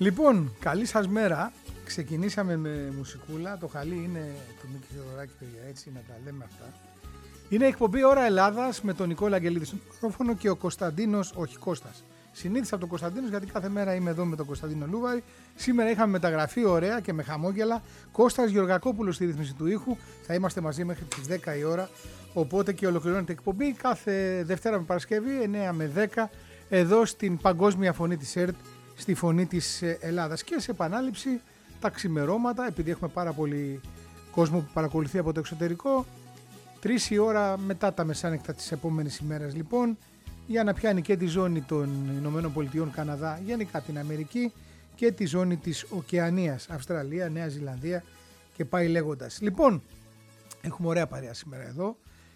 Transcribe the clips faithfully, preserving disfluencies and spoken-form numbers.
Λοιπόν, καλή σας μέρα. Ξεκινήσαμε με μουσικούλα. Το χαλί είναι του Μίκη Θεοδωράκη, παιδιά, έτσι να τα λέμε αυτά. Είναι εκπομπή Ώρα Ελλάδας με τον Νικόλα Αγγελίδη στο μικρόφωνο και ο Κωνσταντίνος, όχι Κώστας. Συνήθισα από τον Κωνσταντίνο γιατί κάθε μέρα είμαι εδώ με τον Κωνσταντίνο Λούβαρη. Σήμερα είχαμε μεταγραφή ωραία και με χαμόγελα. Κώστας Γεωργακόπουλος στη ρύθμιση του ήχου. Θα είμαστε μαζί μέχρι τις δέκα η ώρα. Οπότε και ολοκληρώνεται η εκπομπή κάθε Δευτέρα με Παρασκευή, εννιά με δέκα, εδώ στην Παγκόσμια Φωνή της ΕΡΤ, στη Φωνή της Ελλάδας. Και σε επανάληψη τα ξημερώματα, επειδή έχουμε πάρα πολύ κόσμο που παρακολουθεί από το εξωτερικό, τρεις η ώρα μετά τα μεσάνυχτα της επόμενης ημέρας λοιπόν, για να πιάνει και τη ζώνη των Ηνωμένων Πολιτειών, Καναδά, γενικά την Αμερική, και τη ζώνη της Οκεανίας, Αυστραλία, Νέα Ζηλανδία και πάει λέγοντας. Λοιπόν, έχουμε ωραία παρέα σήμερα εδώ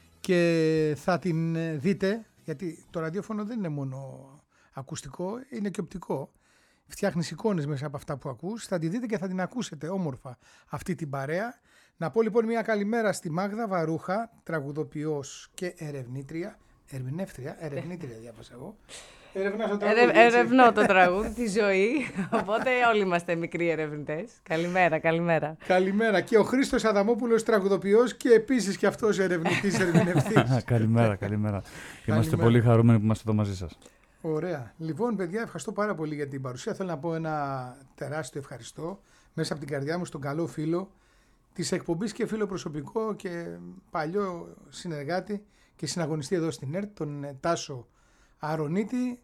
και θα την δείτε, γιατί το ραδιόφωνο δεν είναι μόνο ακουστικό, είναι και οπτικό. Φτιάχνεις εικόνες μέσα από αυτά που ακούς, θα τη δείτε και θα την ακούσετε όμορφα αυτή την παρέα. Να πω λοιπόν μια καλημέρα στη Μάγδα Βαρούχα, τραγουδοποιός και ερευνήτρια. Ερμηνεύτρια, ερευνήτρια διάβασα εγώ. Ερευνά το τραγούδι, Ερευ, ερευνώ το τραγούδι, τη ζωή. Οπότε όλοι είμαστε μικροί ερευνητές. Καλημέρα, καλημέρα. Καλημέρα. Και ο Χρήστος Αδαμόπουλος, τραγουδοποιός και επίσης και αυτός ερευνητής, ερμηνευτής. Καλημέρα, καλημέρα. Είμαστε πολύ χαρούμενοι που είμαστε εδώ μαζί σας. Ωραία. Λοιπόν, παιδιά, ευχαριστώ πάρα πολύ για την παρουσία. Θέλω να πω ένα τεράστιο ευχαριστώ μέσα από την καρδιά μου στον καλό φίλο της εκπομπής και φίλο προσωπικό και παλιό συνεργάτη και συναγωνιστή εδώ στην ΕΡΤ, τον Τάσο Αρονίτη,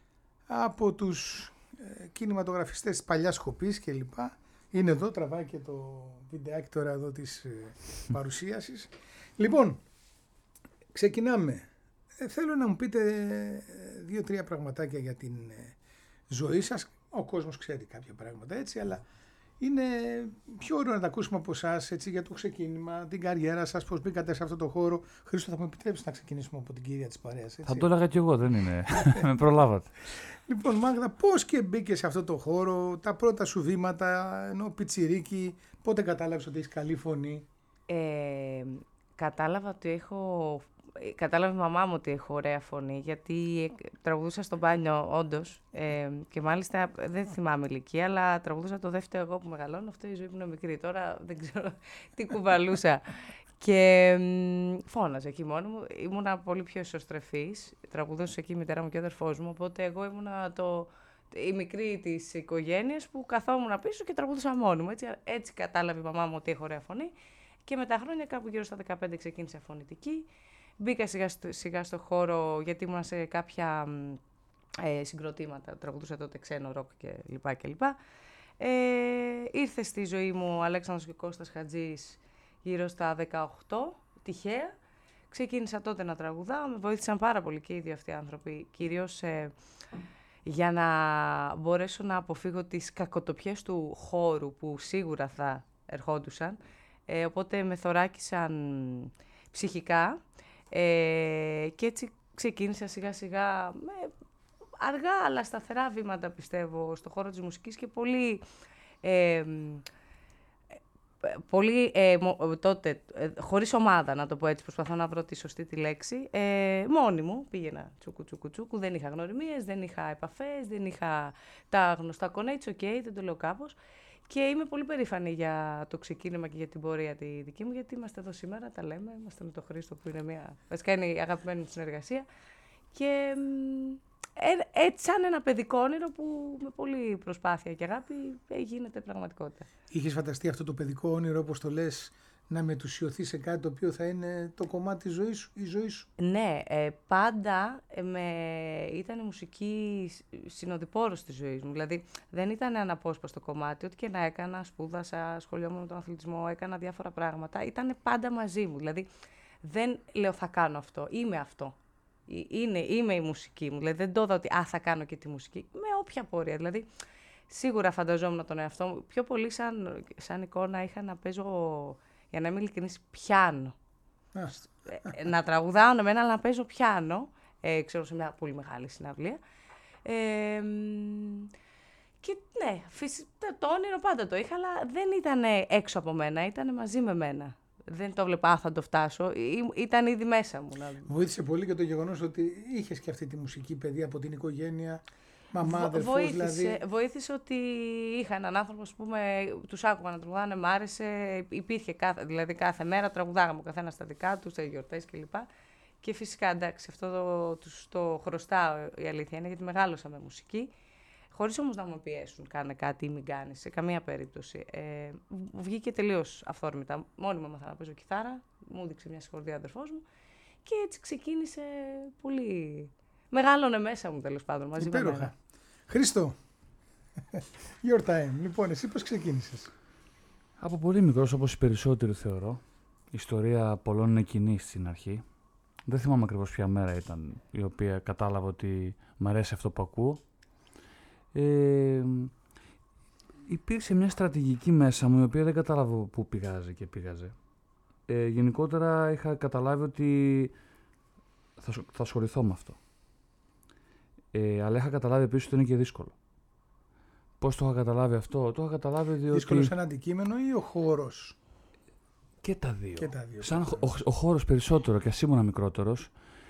από τους ε, κινηματογραφιστές της παλιάς Χοπής και λοιπά. Είναι εδώ, τραβάει και το βιντεάκι τώρα εδώ της ε, παρουσίασης. Λοιπόν, ξεκινάμε. Ε, θέλω να μου πείτε δύο-τρία πραγματάκια για την ε, ζωή σας. Ο κόσμος ξέρει κάποια πράγματα έτσι, αλλά είναι πιο ωραίο να τα ακούσουμε από εσάς για το ξεκίνημα, την καριέρα σας, πώς μπήκατε σε αυτό το χώρο. Χρήστο, θα μου επιτρέψει να ξεκινήσουμε από την κυρία της παρέας. Έτσι. Θα το έλεγα κι εγώ, δεν είναι. Με προλάβατε. Λοιπόν, Μάγδα, πώς και μπήκε σε αυτό το χώρο, τα πρώτα σου βήματα, ενώ πιτσιρίκι, πότε κατάλαβες ότι έχεις καλή φωνή? Ε, κατάλαβα ότι έχω... Κατάλαβε η μαμά μου ότι έχω ωραία φωνή, γιατί τραγουδούσα στο μπάνιο, όντως. Ε, και μάλιστα δεν θυμάμαι ηλικία, αλλά τραγουδούσα το δεύτερο εγώ που μεγαλώνω. Αυτό η ζωή μου είναι μικρή. Τώρα δεν ξέρω τι κουβαλούσα. Και μ, φώναζα εκεί μόνο μου. Ήμουνα πολύ πιο ισοστρεφής. Τραγουδούσα εκεί η μητέρα μου και ο αδερφός μου. Οπότε εγώ ήμουνα το, η μικρή της οικογένειας που καθόμουν πίσω και τραγουδούσα μόνη μου. Έτσι, έτσι κατάλαβε η μαμά μου ότι έχω ωραία φωνή. Και με τα χρόνια, κάπου γύρω στα δεκαπέντε, ξεκίνησα φωνητική. Μπήκα σιγά, σιγά στο χώρο γιατί ήμουν σε κάποια ε, συγκροτήματα, τραγουδούσα τότε ξένο ροκ και λοιπά και λοιπά. Ε, ήρθε στη ζωή μου ο Αλέξανδρος και Κώστας Χατζής γύρω στα δεκαοκτώ, τυχαία. Ξεκίνησα τότε να τραγουδάω, με βοήθησαν πάρα πολύ και οι δύο αυτοί οι άνθρωποι, κυρίως ε, για να μπορέσω να αποφύγω τις κακοτοπιές του χώρου που σίγουρα θα ερχόντουσαν. Ε, οπότε με θωράκισαν ψυχικά. Ε, και έτσι ξεκίνησα σιγά σιγά με αργά αλλά σταθερά βήματα, πιστεύω, στο χώρο της μουσικής και πολύ, ε, πολύ ε, τότε, ε, χωρίς ομάδα, να το πω έτσι, προσπαθώ να βρω τη σωστή τη λέξη, ε, μόνη μου πήγαινα τσούκου τσούκου τσούκου, δεν είχα γνωριμίες, δεν είχα επαφές, δεν είχα τα γνωστά κονέτσι, οκ, okay, δεν το λέω κάπως. Και είμαι πολύ περήφανη για το ξεκίνημα και για την πορεία τη δική μου, γιατί είμαστε εδώ σήμερα, τα λέμε, είμαστε με τον Χρήστο που είναι μια, βασικά είναι η αγαπημένη μου συνεργασία. Και ε, έτσι σαν ένα παιδικό όνειρο που με πολλή προσπάθεια και αγάπη ε, γίνεται πραγματικότητα. Είχες φανταστεί αυτό το παιδικό όνειρο, όπως το λες, να μετουσιωθεί σε κάτι το οποίο θα είναι το κομμάτι της ζωής σου, η ζωή σου? Ναι, ε, πάντα ε, με, ήταν η μουσική συνοδοιπόρος της ζωής μου. Δηλαδή δεν ήταν αναπόσπαστο κομμάτι, ό,τι και να έκανα, σπούδασα, ασχολιόμουν με τον αθλητισμό, έκανα διάφορα πράγματα, ήταν πάντα μαζί μου. Δηλαδή δεν λέω θα κάνω αυτό, είμαι αυτό. Είναι, είμαι η μουσική μου, δηλαδή δεν το είδα ότι α, θα κάνω και τη μουσική, με όποια πορεία. Δηλαδή σίγουρα φανταζόμουν τον εαυτό μου, πιο πολύ σαν, σαν εικόνα είχα να παίζω, για να είμαι ειλικρινής, πιάνο. ε, να τραγουδάω με ένα, αλλά να παίζω πιάνο, ε, ξέρω, σε μια πολύ μεγάλη συναυλία. Ε, και ναι, φυσικά, το όνειρο πάντα το είχα, αλλά δεν ήταν έξω από μένα, ήταν μαζί με μένα. Δεν το βλέπα, α, θα το φτάσω. Ή, ήταν ήδη μέσα μου. Να... Βοήθησε πολύ και το γεγονός ότι είχες και αυτή τη μουσική παιδεία από την οικογένεια. Μαμά, αδερφός, βοήθησε, δηλαδή. Βοήθησε ότι είχα έναν άνθρωπο, ας πούμε, τους άκουγα να τραγουδάνε, μ' άρεσε, υπήρχε κάθε, δηλαδή κάθε μέρα τραγουδάγαμε ο καθένας στα δικά του, στα γιορτές κλπ. Και φυσικά, εντάξει, αυτό το, τους το χρωστάω, η αλήθεια είναι, γιατί μεγάλωσα με μουσική. Χωρίς όμως να με πιέσουν, κάνε κάτι ή μην κάνεις, σε καμία περίπτωση. Ε, βγήκε τελείως αυθόρμητα. Μόνιμα μάθα να παίζω κιθάρα, μου έδειξε μια συγχωρδία ο αδερφός μου και έτσι ξεκίνησε πολύ. Μεγάλωνε μέσα μου, τέλος πάντων, μαζί με μένα. Χρήστο, your time. Λοιπόν, εσύ πώς ξεκίνησες? Από πολύ μικρός, όπως οι περισσότεροι θεωρώ. Η ιστορία πολλών είναι κοινή στην αρχή. Δεν θυμάμαι ακριβώς ποια μέρα ήταν η οποία κατάλαβα ότι μ' αρέσει αυτό που ακούω. Ε, υπήρξε μια στρατηγική μέσα μου η οποία δεν κατάλαβα πού πηγάζει και πήγαζε. Ε, γενικότερα είχα καταλάβει ότι θα, θα ασχοληθώ με αυτό. Ε, αλλά είχα καταλάβει επίσης ότι είναι και δύσκολο. Πώς το είχα καταλάβει αυτό? Το είχα καταλάβει διότι... Δύσκολο σαν αντικείμενο ή ο χώρος? Και τα δύο. Και τα δύο. Σαν ο, ο χώρος περισσότερο και ας ήμουν μικρότερος,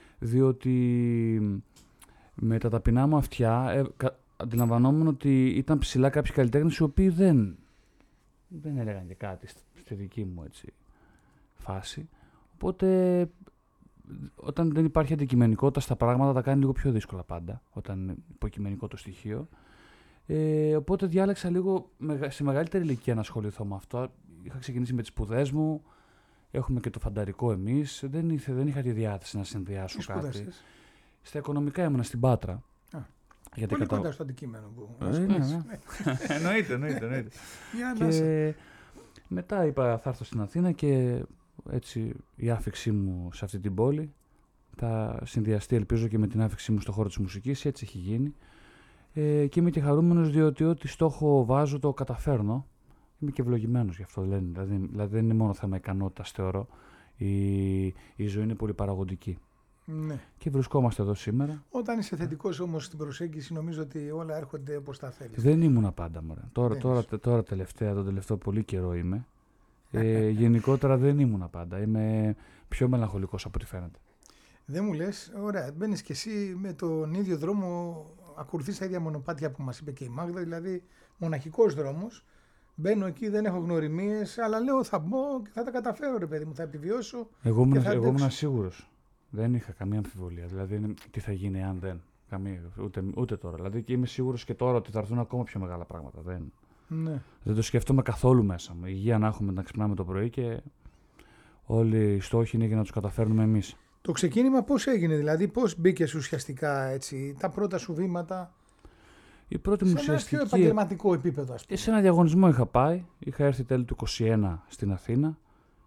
διότι με τα ταπεινά μου αυτιά ε, κα, αντιλαμβανόμουν ότι ήταν ψηλά κάποιοι καλλιτέχνες οι οποίοι δεν, δεν έλεγαν και κάτι στη δική μου έτσι, φάση. Οπότε όταν δεν υπάρχει αντικειμενικότητα στα πράγματα τα κάνει λίγο πιο δύσκολα πάντα, όταν είναι υποκειμενικό το στοιχείο. Ε, οπότε διάλεξα λίγο σε μεγαλύτερη ηλικία να ασχοληθώ με αυτό. Είχα ξεκινήσει με τις σπουδές μου, έχουμε και το φανταρικό εμείς. Δεν, ήθε, δεν είχα τη διάθεση να συνδυάσω Τι κάτι. σπουδάσες? Στα οικονομικά ήμουνα στην Πάτρα. Α, γιατί πολύ κατα... κοντά στο αντικείμενο που... Ε, ναι, ναι. εννοείται, εννοείται, εννοείται. Και μετά είπα θα έρθω στην Αθήνα και έτσι η άφηξή μου σε αυτή την πόλη θα συνδυαστεί ελπίζω και με την άφηξή μου στον χώρο της μουσικής, έτσι έχει γίνει. Ε, και είμαι και χαρούμενος διότι ό,τι στόχο βάζω το καταφέρνω. Είμαι και ευλογημένος γι' αυτό. Δηλαδή, δηλαδή δεν είναι μόνο θέμα ικανότητας, θεωρώ. Η, η ζωή είναι πολύ παραγωγική. Ναι. Και βρισκόμαστε εδώ σήμερα. Όταν είσαι θετικός όμως στην προσέγγιση, νομίζω ότι όλα έρχονται όπως τα θέλεις. Δεν ήμουνα πάντα, μωρέ. Τώρα, τώρα, τώρα, τώρα τελευταία, τον τελευταίο πολύ καιρό είμαι. Ε, γενικότερα δεν ήμουνα πάντα. Είμαι πιο μελαγχολικός από ό,τι φαίνεται. Δεν μου λες, ωραία, μπαίνεις κι εσύ με τον ίδιο δρόμο, ακολουθείς τα ίδια μονοπάτια που μας είπε και η Μάγδα, δηλαδή μοναχικός δρόμος. Μπαίνω εκεί, δεν έχω γνωριμίες, αλλά λέω θα μπω και θα τα καταφέρω, ρε παιδί μου, θα επιβιώσω. Εγώ ήμουν, εγώ ήμουν σίγουρος. Δεν είχα καμία αμφιβολία. Δηλαδή, τι θα γίνει αν δεν. Καμία, ούτε, ούτε τώρα. Δηλαδή, και είμαι σίγουρος και τώρα ότι θα έρθουν ακόμα πιο μεγάλα πράγματα. Δεν, ναι. δεν το σκέφτομαι καθόλου μέσα μου. Η υγεία να έχουμε να ξυπνάμε το πρωί και όλοι οι στόχοι είναι για να τους καταφέρνουμε εμείς. Το ξεκίνημα πώς έγινε, δηλαδή, πώς μπήκες ουσιαστικά έτσι, τα πρώτα σου βήματα? Η πρώτη μου σε ένα πιο επαγγελματικό επίπεδο, ας πούμε. Σε ένα διαγωνισμό είχα πάει. Είχα έρθει τέλη του είκοσι ένα στην Αθήνα,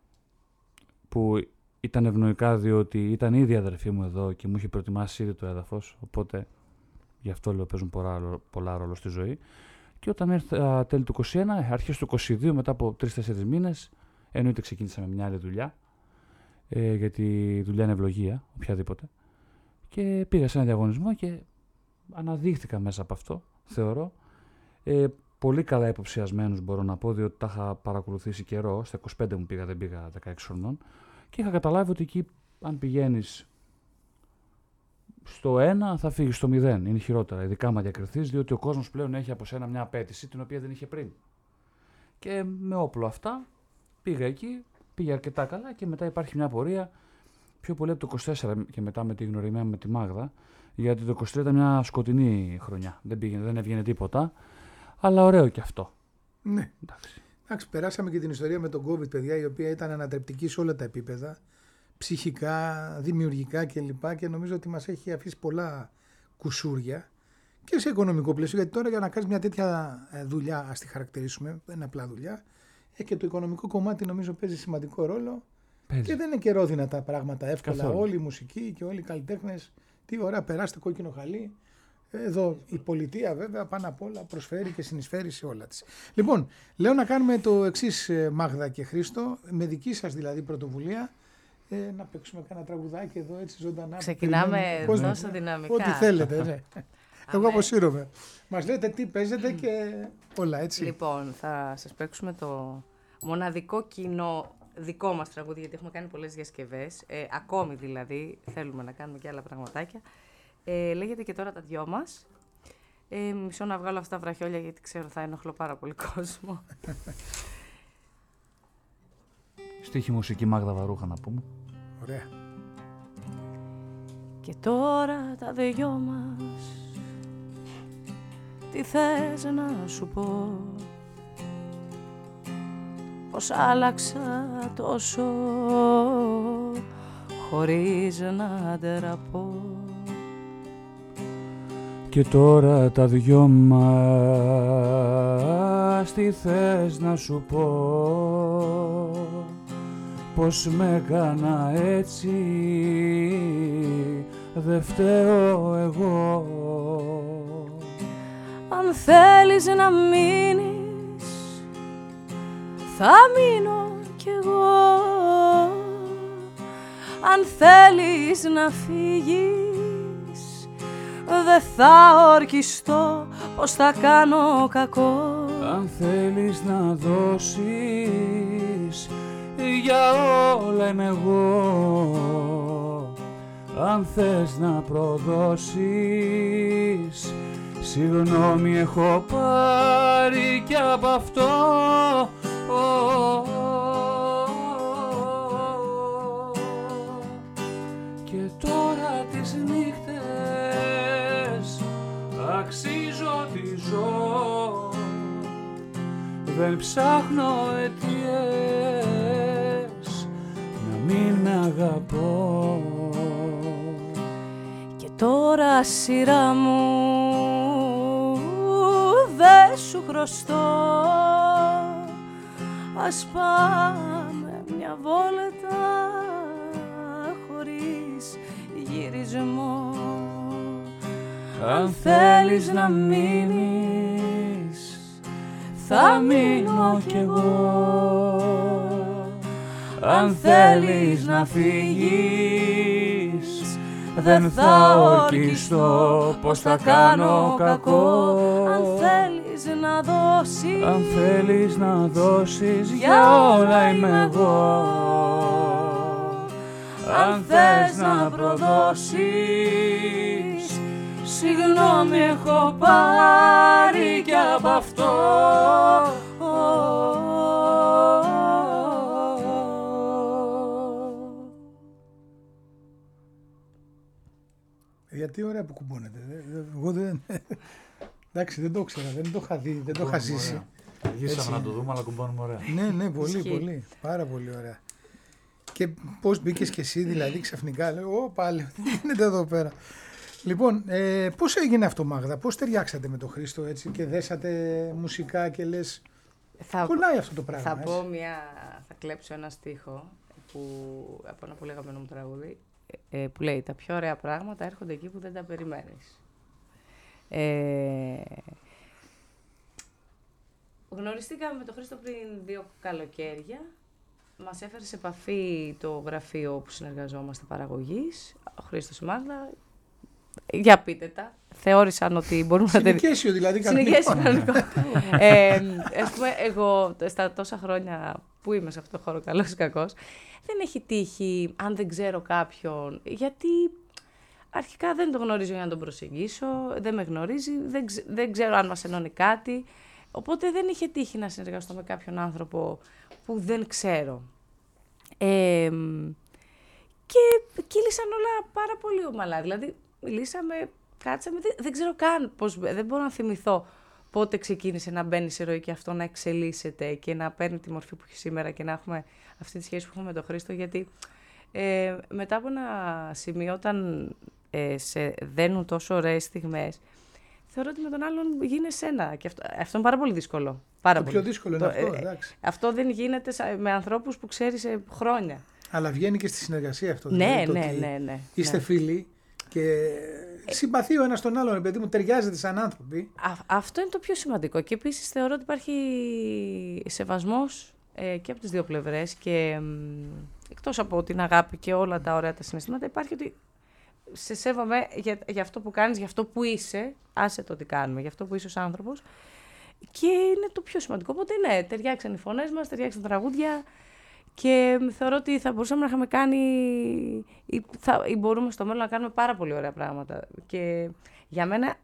που ήταν ευνοϊκά διότι ήταν ήδη η αδερφή μου εδώ και μου είχε προετοιμάσει ήδη το έδαφος. Οπότε γι' αυτό λέω παίζουν πολλά, πολλά ρόλο στη ζωή. Και όταν ήρθα τέλη του είκοσι ένα, αρχές του είκοσι δύο, μετά από τρεις τέσσερις μήνες, εννοείται ξεκίνησα με μια άλλη δουλειά. Ε, γιατί η δουλειά είναι ευλογία, οποιαδήποτε. Και πήγα σε ένα διαγωνισμό και αναδείχθηκα μέσα από αυτό, θεωρώ. Ε, πολύ καλά υποψιασμένος μπορώ να πω, διότι τα είχα παρακολουθήσει καιρό. Στα είκοσι πέντε μου πήγα, δεν πήγα δεκαέξι χρονών. Και είχα καταλάβει ότι εκεί, αν πηγαίνεις στο ένα, θα φύγεις στο μηδέν. Είναι χειρότερα, ειδικά άμα διακριθείς, διότι ο κόσμος πλέον έχει από σένα μια απέτηση την οποία δεν είχε πριν. Και με όπλο αυτά πήγα εκεί. Πήγε αρκετά καλά και μετά υπάρχει μια πορεία πιο πολύ από το είκοσι τέσσερα και μετά με τη γνωριμία με τη Μάγδα, γιατί το είκοσι τρία ήταν μια σκοτεινή χρονιά. Δεν, πήγαινε, δεν έβγαινε τίποτα, αλλά ωραίο και αυτό. Ναι. Εντάξει. Εντάξει, περάσαμε και την ιστορία με τον COVID, παιδιά, η οποία ήταν ανατρεπτική σε όλα τα επίπεδα, ψυχικά, δημιουργικά κλπ. Και νομίζω ότι μας έχει αφήσει πολλά κουσούρια και σε οικονομικό πλαίσιο, γιατί τώρα για να κάνεις μια τέτοια δουλειά, ας τη χαρακτηρίσουμε, είναι απλά δουλειά, και το οικονομικό κομμάτι νομίζω παίζει σημαντικό ρόλο. Παίζει. Και δεν είναι και ρόδινα τα πράγματα εύκολα. Καθόλου. Όλοι οι μουσικοί και όλοι οι καλλιτέχνες, τι ωραία, περάστε κόκκινο χαλί. Εδώ η πολιτεία βέβαια πάνω απ' όλα προσφέρει και συνεισφέρει σε όλα της. Λοιπόν, λέω να κάνουμε το εξής, Μάγδα και Χρήστο, με δική σας δηλαδή πρωτοβουλία, ε, να παίξουμε κάνα τραγουδάκι εδώ έτσι ζωντανά. Ξεκινάμε τόσο δυναμικά. Ό,τι θέλετε, ναι. Εγώ αποσύρωμαι. Μας λέτε τι παίζετε και όλα, έτσι. Λοιπόν, θα σας παίξουμε το μοναδικό κοινό δικό μας τραγούδι, γιατί έχουμε κάνει πολλές διασκευές. Ε, ακόμη δηλαδή, θέλουμε να κάνουμε και άλλα πραγματάκια. Ε, λέγεται «Και τώρα τα δυο μας». Ε, μισό να βγάλω αυτά τα βραχιόλια γιατί ξέρω θα ενοχλώ πάρα πολύ κόσμο. Στίχη μουσική Μάγδα Βαρούχα να πούμε. Ωραία. Και τώρα τα δυο μας, τι θες να σου πω, πως άλλαξα τόσο χωρίς να ντεραπώ. Και τώρα τα δυο μας, τι θες να σου πω, πως με έκανα έτσι, δε φταίω εγώ. Αν θέλεις να μείνεις, θα μείνω κι εγώ. Αν θέλεις να φύγεις, δε θα ορκιστώ πως θα κάνω κακό. Αν θέλεις να δώσεις, για όλα είμαι εγώ. Αν θες να προδώσεις, συγγνώμη έχω πάρει κι απ' αυτό. Και τώρα τις νύχτες αξίζω τη ζω, δεν ψάχνω αιτίες να μην με αγαπώ. Και τώρα σειρά μου, δε σου χρωστώ, ας πάμε μια βόλτα χωρίς γυρισμό. Αν θέλεις να μείνεις, θα μείνω κι εγώ. Αν θέλεις να φύγεις, δεν θα ορκιστώ πως θα κάνω κακό. Αν θέλεις να δώσεις, αν θέλεις να δώσεις, για όλα είμαι εγώ. Αν θες να προδώσεις, συγγνώμη έχω πάρει κι απ' αυτό. Γιατί ωραία που κουμπώνετε. Εγώ δεν... Εντάξει, δεν το ήξερα, δεν το είχα δει, δεν το είχα ζήσει. Αργήσαμε να το δούμε, αλλά κουμπώνουμε ωραία. Ναι, ναι, πολύ, πολύ. Πάρα πολύ ωραία. Και πώς μπήκες και εσύ, δηλαδή, ξαφνικά, λέω, ω, πάλι, τι γίνεται εδώ πέρα. Λοιπόν, ε, πώς έγινε αυτό, Μάγδα, πώς ταιριάξατε με τον Χρήστο έτσι και δέσατε μουσικά και λες, θα, κολλάει αυτό το πράγμα. Θα έτσι. πω μια, θα κλέψω ένα στίχο που, από ένα πολύ αγαπημένο μου τραγούδι, ε, που λέει «Τα πιο ωραία πράγματα έρχονται εκεί που δεν τα περιμένεις». Ε, γνωριστήκαμε με τον Χρήστο πριν δύο καλοκαίρια. Μας έφερε σε επαφή το γραφείο που συνεργαζόμαστε παραγωγής, ο Χρήστος η Μάγδα. Για πείτε τα. Θεώρησαν ότι μπορούμε να... Συνοικέσιο δηλαδή κανονικό. Συνοικέσιο κανονικό. ε, ας πούμε, εγώ στα τόσα χρόνια που είμαι σε αυτό το χώρο, καλός ή κακός, δεν έχει τύχει, αν δεν ξέρω κάποιον, γιατί αρχικά δεν τον γνωρίζω για να τον προσεγγίσω, δεν με γνωρίζει, δεν, ξε, δεν ξέρω αν μας ενώνει κάτι, οπότε δεν είχε τύχει να συνεργαστώ με κάποιον άνθρωπο που δεν ξέρω. Ε, και κύλησαν όλα πάρα πολύ ομαλά, δηλαδή μιλήσαμε, κάτσαμε, δεν, δεν ξέρω καν πώς, δεν μπορώ να θυμηθώ πότε ξεκίνησε να μπαίνει σε ροή και αυτό να εξελίσσεται και να παίρνει τη μορφή που έχει σήμερα και να έχουμε αυτή τη σχέση που έχουμε με τον Χρήστο, γιατί ε, μετά από ένα σημείο όταν ε, σε δένουν τόσο ωραίες στιγμές, θεωρώ ότι με τον άλλον γίνεσαι ένα και αυτό, αυτό είναι πάρα πολύ δύσκολο. Πάρα το πολύ. πιο δύσκολο είναι το, αυτό, ε, εντάξει. Αυτό δεν γίνεται με ανθρώπους που ξέρεις σε χρόνια. Αλλά βγαίνει και στη συνεργασία αυτό. Ναι, δηλαδή, ναι, ναι, ναι. Είστε ναι. φίλοι και συμπαθεί ο ένας τον άλλον, παιδί μου, ταιριάζετε σαν άνθρωποι. Α, αυτό είναι το πιο σημαντικό και επίσης θεωρώ ότι υπάρχει σεβασμός ε, και από τις δύο πλευρές και ε, εκτός από την αγάπη και όλα τα ωραία τα συναισθήματα, υπάρχει ότι σε σέβομαι για, για αυτό που κάνεις, για αυτό που είσαι, άσε το τι κάνουμε, για αυτό που είσαι ως άνθρωπος και είναι το πιο σημαντικό. Οπότε ναι, ταιριάξαν οι φωνές μας, ταιριάξαν τα τραγούδια και θεωρώ ότι θα μπορούσαμε να είχαμε κάνει ή, θα, ή μπορούμε στο μέλλον να κάνουμε πάρα πολύ ωραία πράγματα. Και για μένα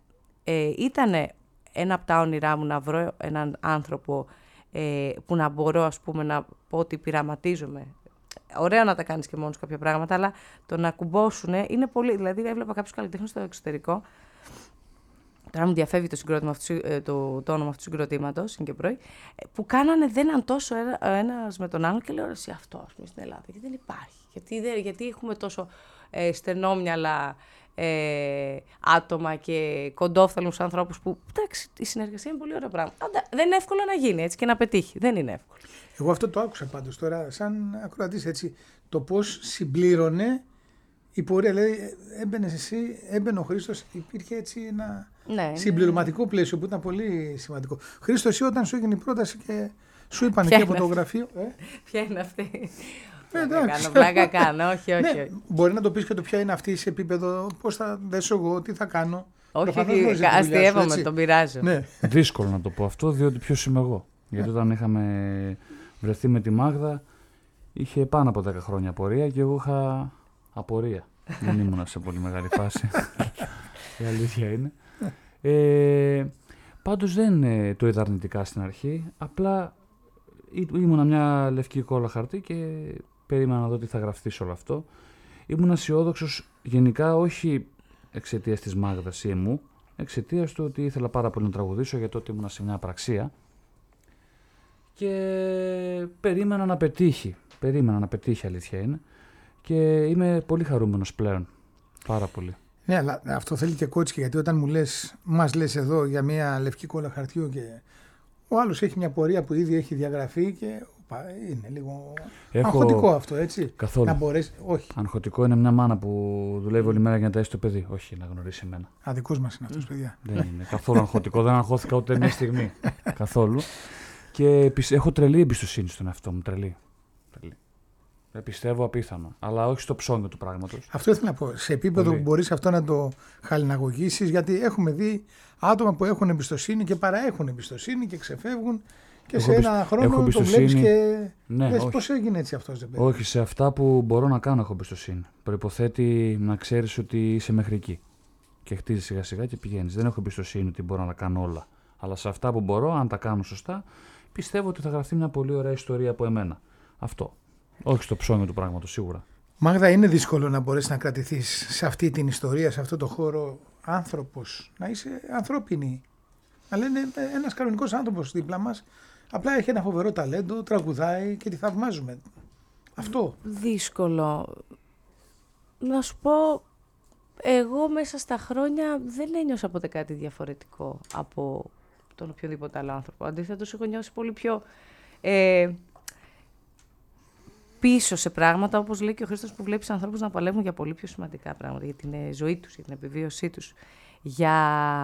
Ε, ήτανε ένα από τα όνειρά μου να βρω έναν άνθρωπο ε, που να μπορώ, ας πούμε, να πω ότι πειραματίζομαι. Ωραίο να τα κάνεις και μόνος κάποια πράγματα, αλλά το να κουμπώσουνε είναι πολύ. Δηλαδή, έβλεπα κάποιους καλλιτέχνες στο εξωτερικό. Τώρα μου διαφεύγει το, συγκρότημα αυτού, το, το όνομα αυτού του συγκροτήματος, είναι και πρωί, που κάνανε, δέναν τόσο ένας με τον άλλον και λέω εσύ αυτό, ας πούμε, στην Ελλάδα, γιατί δεν υπάρχει. Γιατί, δεν, γιατί έχουμε τόσο ε, στενόμυαλα ε, άτομα και κοντόφθαλμους ανθρώπους που, εντάξει, η συνεργασία είναι πολύ ωραίο πράγμα. Δεν είναι εύκολο να γίνει έτσι και να πετύχει. Δεν είναι εύκολο. Εγώ αυτό το άκουσα πάντως τώρα, σαν ακροατής, έτσι, το πώς συμπλήρωνε η πορεία. Δηλαδή, έμπαινες εσύ, έμπαινε ο Χρήστος, υπήρχε έτσι ένα ναι, συμπληρωματικό ναι. πλαίσιο που ήταν πολύ σημαντικό. Χρήστο, εσύ όταν σου έγινε η πρόταση και σου είπαν εκεί από το γραφείο. Ε? Ποια είναι αυτή? Ε, πλάκα κάνω, πλάκα κάνω, όχι, όχι. Ναι, μπορεί να το πεις και το ποια είναι αυτή σε επίπεδο, πώς θα δέσω εγώ, τι θα κάνω. Όχι, αστειεύομαι, τον πειράζω. Ναι. Δύσκολο να το πω αυτό, διότι ποιος είμαι εγώ. Γιατί όταν είχαμε βρεθεί με τη Μάγδα, είχε πάνω από δέκα χρόνια απορία και εγώ είχα απορία. Δεν ήμουνα σε πολύ μεγάλη φάση. Η αλήθεια είναι. Ε, πάντως δεν το είδα αρνητικά στην αρχή. Απλά ήμουνα μια λευκή κόλλα χαρτί και περίμενα να δω τι θα γραφτεί σε όλο αυτό. Ήμουν αισιόδοξος γενικά, όχι εξαιτίας της Μάγδας ή εμού, εξαιτίας του ότι ήθελα πάρα πολύ να τραγουδήσω, γιατί τότε ήμουνα σε μια απραξία και περίμενα να πετύχει. Περίμενα να πετύχει, αλήθεια είναι. Και είμαι πολύ χαρούμενος πλέον. Πάρα πολύ. Ναι, αλλά αυτό θέλει και κότσικη, γιατί όταν μου λες, μας λες εδώ για μια λευκή κόλλα χαρτιού και ο άλλος έχει μια πορεία που ήδη έχει διαγραφεί και είναι λίγο Έχω... αγχωτικό αυτό, έτσι. Καθόλου. Να μπορέσει... Όχι. Αγχωτικό είναι μια μάνα που δουλεύει όλη μέρα για να ταΐσει το παιδί. Όχι, να γνωρίσει εμένα. Αδικός μας είναι αυτός, παιδιά. Δεν είναι καθόλου αγχωτικό. Δεν αγχώθηκα ούτε μια στιγμή. Καθόλου. Και έχω τρελή εμπιστοσύνη στον εαυτό μου. Τρελή. τρελή. Πιστεύω απίθανο. Αλλά όχι στο ψώνιο του πράγματος. Αυτό ήθελα να πω. Σε επίπεδο Πολύ. που μπορείς αυτό να το χαλιναγωγήσεις, γιατί έχουμε δει άτομα που έχουν εμπιστοσύνη και παραέχουν εμπιστοσύνη και ξεφεύγουν και έχω σε ένα χρόνο το βλέπεις και ναι, λες πώς έγινε έτσι αυτός. Δεν όχι, σε αυτά που μπορώ να κάνω έχω εμπιστοσύνη. Προϋποθέτει να ξέρεις ότι είσαι μέχρι εκεί. Και χτίζεις σιγά σιγά και πηγαίνεις. Δεν έχω εμπιστοσύνη ότι μπορώ να κάνω όλα. Αλλά σε αυτά που μπορώ, αν τα κάνω σωστά, πιστεύω ότι θα γραφτεί μια πολύ ωραία ιστορία από εμένα. Αυτό. Όχι στο ψώνιο του πράγματος, σίγουρα. Μάγδα, είναι δύσκολο να μπορέσει να κρατηθείς σε αυτή την ιστορία, σε αυτό το χώρο άνθρωπος, να είσαι ανθρώπινη. Αλλά είναι ένας κανονικός άνθρωπος δίπλα μας. Απλά έχει ένα φοβερό ταλέντο, τραγουδάει και τη θαυμάζουμε. Αυτό. Δύσκολο. Να σου πω, εγώ μέσα στα χρόνια δεν ένιωσα ποτέ κάτι διαφορετικό από τον οποιοδήποτε άλλο άνθρωπο. Αντίθετος, έχω νιώσει πολύ πιο ε, πίσω σε πράγματα, όπως λέει και ο Χρήστος, που βλέπεις ανθρώπους να παλεύουν για πολύ πιο σημαντικά πράγματα, για την ζωή τους, για την επιβίωσή τους, για...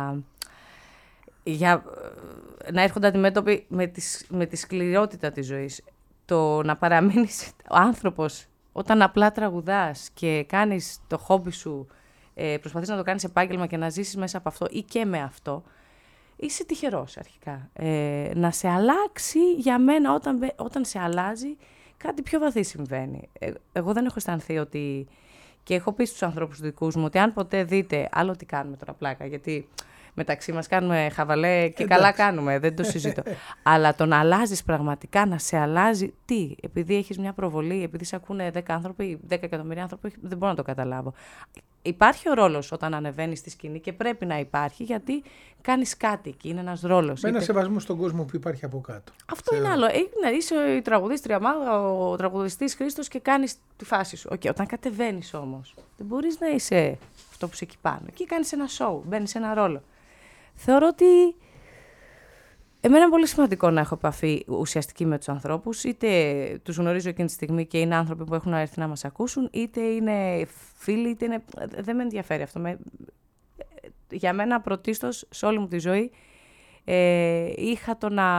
για να έρχονται αντιμέτωποι με τη, με τη σκληρότητα της ζωής. Το να παραμείνεις ο άνθρωπος όταν απλά τραγουδάς και κάνεις το χόμπι σου, ε, προσπαθείς να το κάνεις επάγγελμα και να ζήσεις μέσα από αυτό ή και με αυτό, είσαι τυχερός αρχικά. Ε, να σε αλλάξει, για μένα, όταν, όταν σε αλλάζει, κάτι πιο βαθύ συμβαίνει. Ε, εγώ δεν έχω αισθανθεί ότι... Και έχω πει στους ανθρώπους δικούς μου ότι αν ποτέ δείτε άλλο τι κάνουμε τώρα πλάκα, γιατί... μεταξύ μας κάνουμε χαβαλέ και καλά κάνουμε, δεν το συζητώ. Αλλά το να αλλάζεις πραγματικά, να σε αλλάζει, τι, επειδή έχεις μια προβολή, επειδή σε ακούνε δέκα άνθρωποι, δέκα εκατομμύρια άνθρωποι, δεν μπορώ να το καταλάβω. Υπάρχει ο ρόλος όταν ανεβαίνεις στη σκηνή και πρέπει να υπάρχει, γιατί κάνεις κάτι και είναι ένας ρόλος. Με ένα είτε... σεβασμό στον κόσμο που υπάρχει από κάτω. Αυτό είναι άλλο. Είναι, είσαι η τραγουδίστρια Μάγδα, ο τραγουδιστής Χρήστος και κάνεις τη φάση σου. Okay, όταν κατεβαίνεις όμως, δεν μπορείς να είσαι αυτό που είσαι εκεί πάνω. Εκεί κάνεις ένα show, μπαίνεις σε ένα ρόλο. Θεωρώ ότι εμένα είναι πολύ σημαντικό να έχω επαφή ουσιαστική με τους ανθρώπους, είτε τους γνωρίζω εκείνη τη στιγμή και είναι άνθρωποι που έχουν έρθει να μας ακούσουν, είτε είναι φίλοι, είτε είναι... δεν με ενδιαφέρει αυτό. Με... Για μένα πρωτίστως σε όλη μου τη ζωή ε, είχα το να...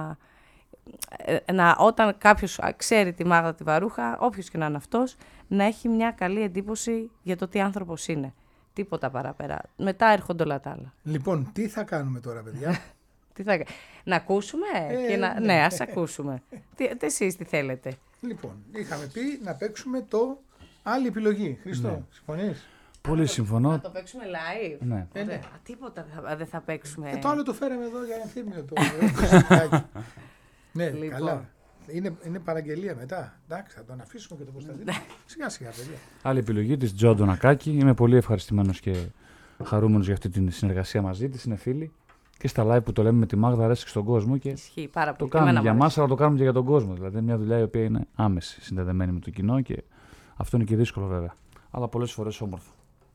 να... όταν κάποιος ξέρει τη Μάγδα τη Βαρούχα, όποιος και να είναι αυτός, να έχει μια καλή εντύπωση για το τι άνθρωπος είναι. Τίποτα παραπέρα. Μετά έρχονται όλα τα άλλα. Λοιπόν, τι θα κάνουμε τώρα, παιδιά? τι θα... Να ακούσουμε ε, και να... Ναι, ναι, ας ακούσουμε. τι, εσείς τι θέλετε? Λοιπόν, είχαμε πει να παίξουμε το άλλη επιλογή. Χρήστο, ναι. Συμφωνείς? Πολύ συμφωνώ. Να το παίξουμε live. Ναι. Ε, ναι. Α, τίποτα δεν θα, δεν θα παίξουμε. Ε, το άλλο το φέραμε εδώ για ενθύμιο το. Ναι, Λοιπόν. καλά. Είναι, είναι παραγγελία μετά. Εντάξει, θα τον αφήσουμε και τον Κωνσταντίνο. Σιγά σιγά, παιδιά. Άλλη επιλογή της Τζο Ντονακάκη. Είμαι πολύ ευχαριστημένος και χαρούμενος για αυτή τη συνεργασία μαζί της. Είναι φίλη. Και στα live που το λέμε με τη Μάγδα αρέσει στον κόσμο. Και Ισχύει πάρα το πολύ. κάνουμε για μας, αλλά το κάνουμε και για τον κόσμο. Δηλαδή είναι μια δουλειά η οποία είναι άμεση συνδεδεμένη με το κοινό και αυτό είναι και δύσκολο βέβαια. Αλλά πολλές φορές όμορφο.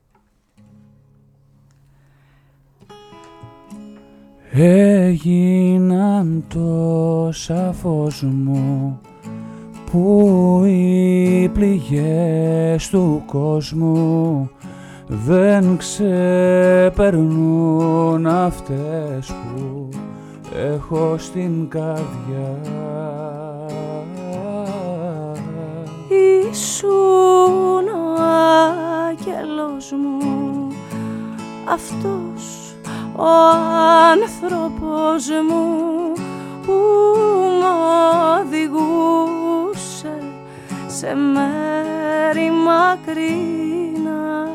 Έγιναν τόσα φως μου που οι πληγές του κόσμου δεν ξεπερνούν αυτές που έχω στην καρδιά. Ήσουν ο άγγελος μου, αυτός ο άνθρωπος μου που μ' οδηγούσε σε μέρη μακρινά.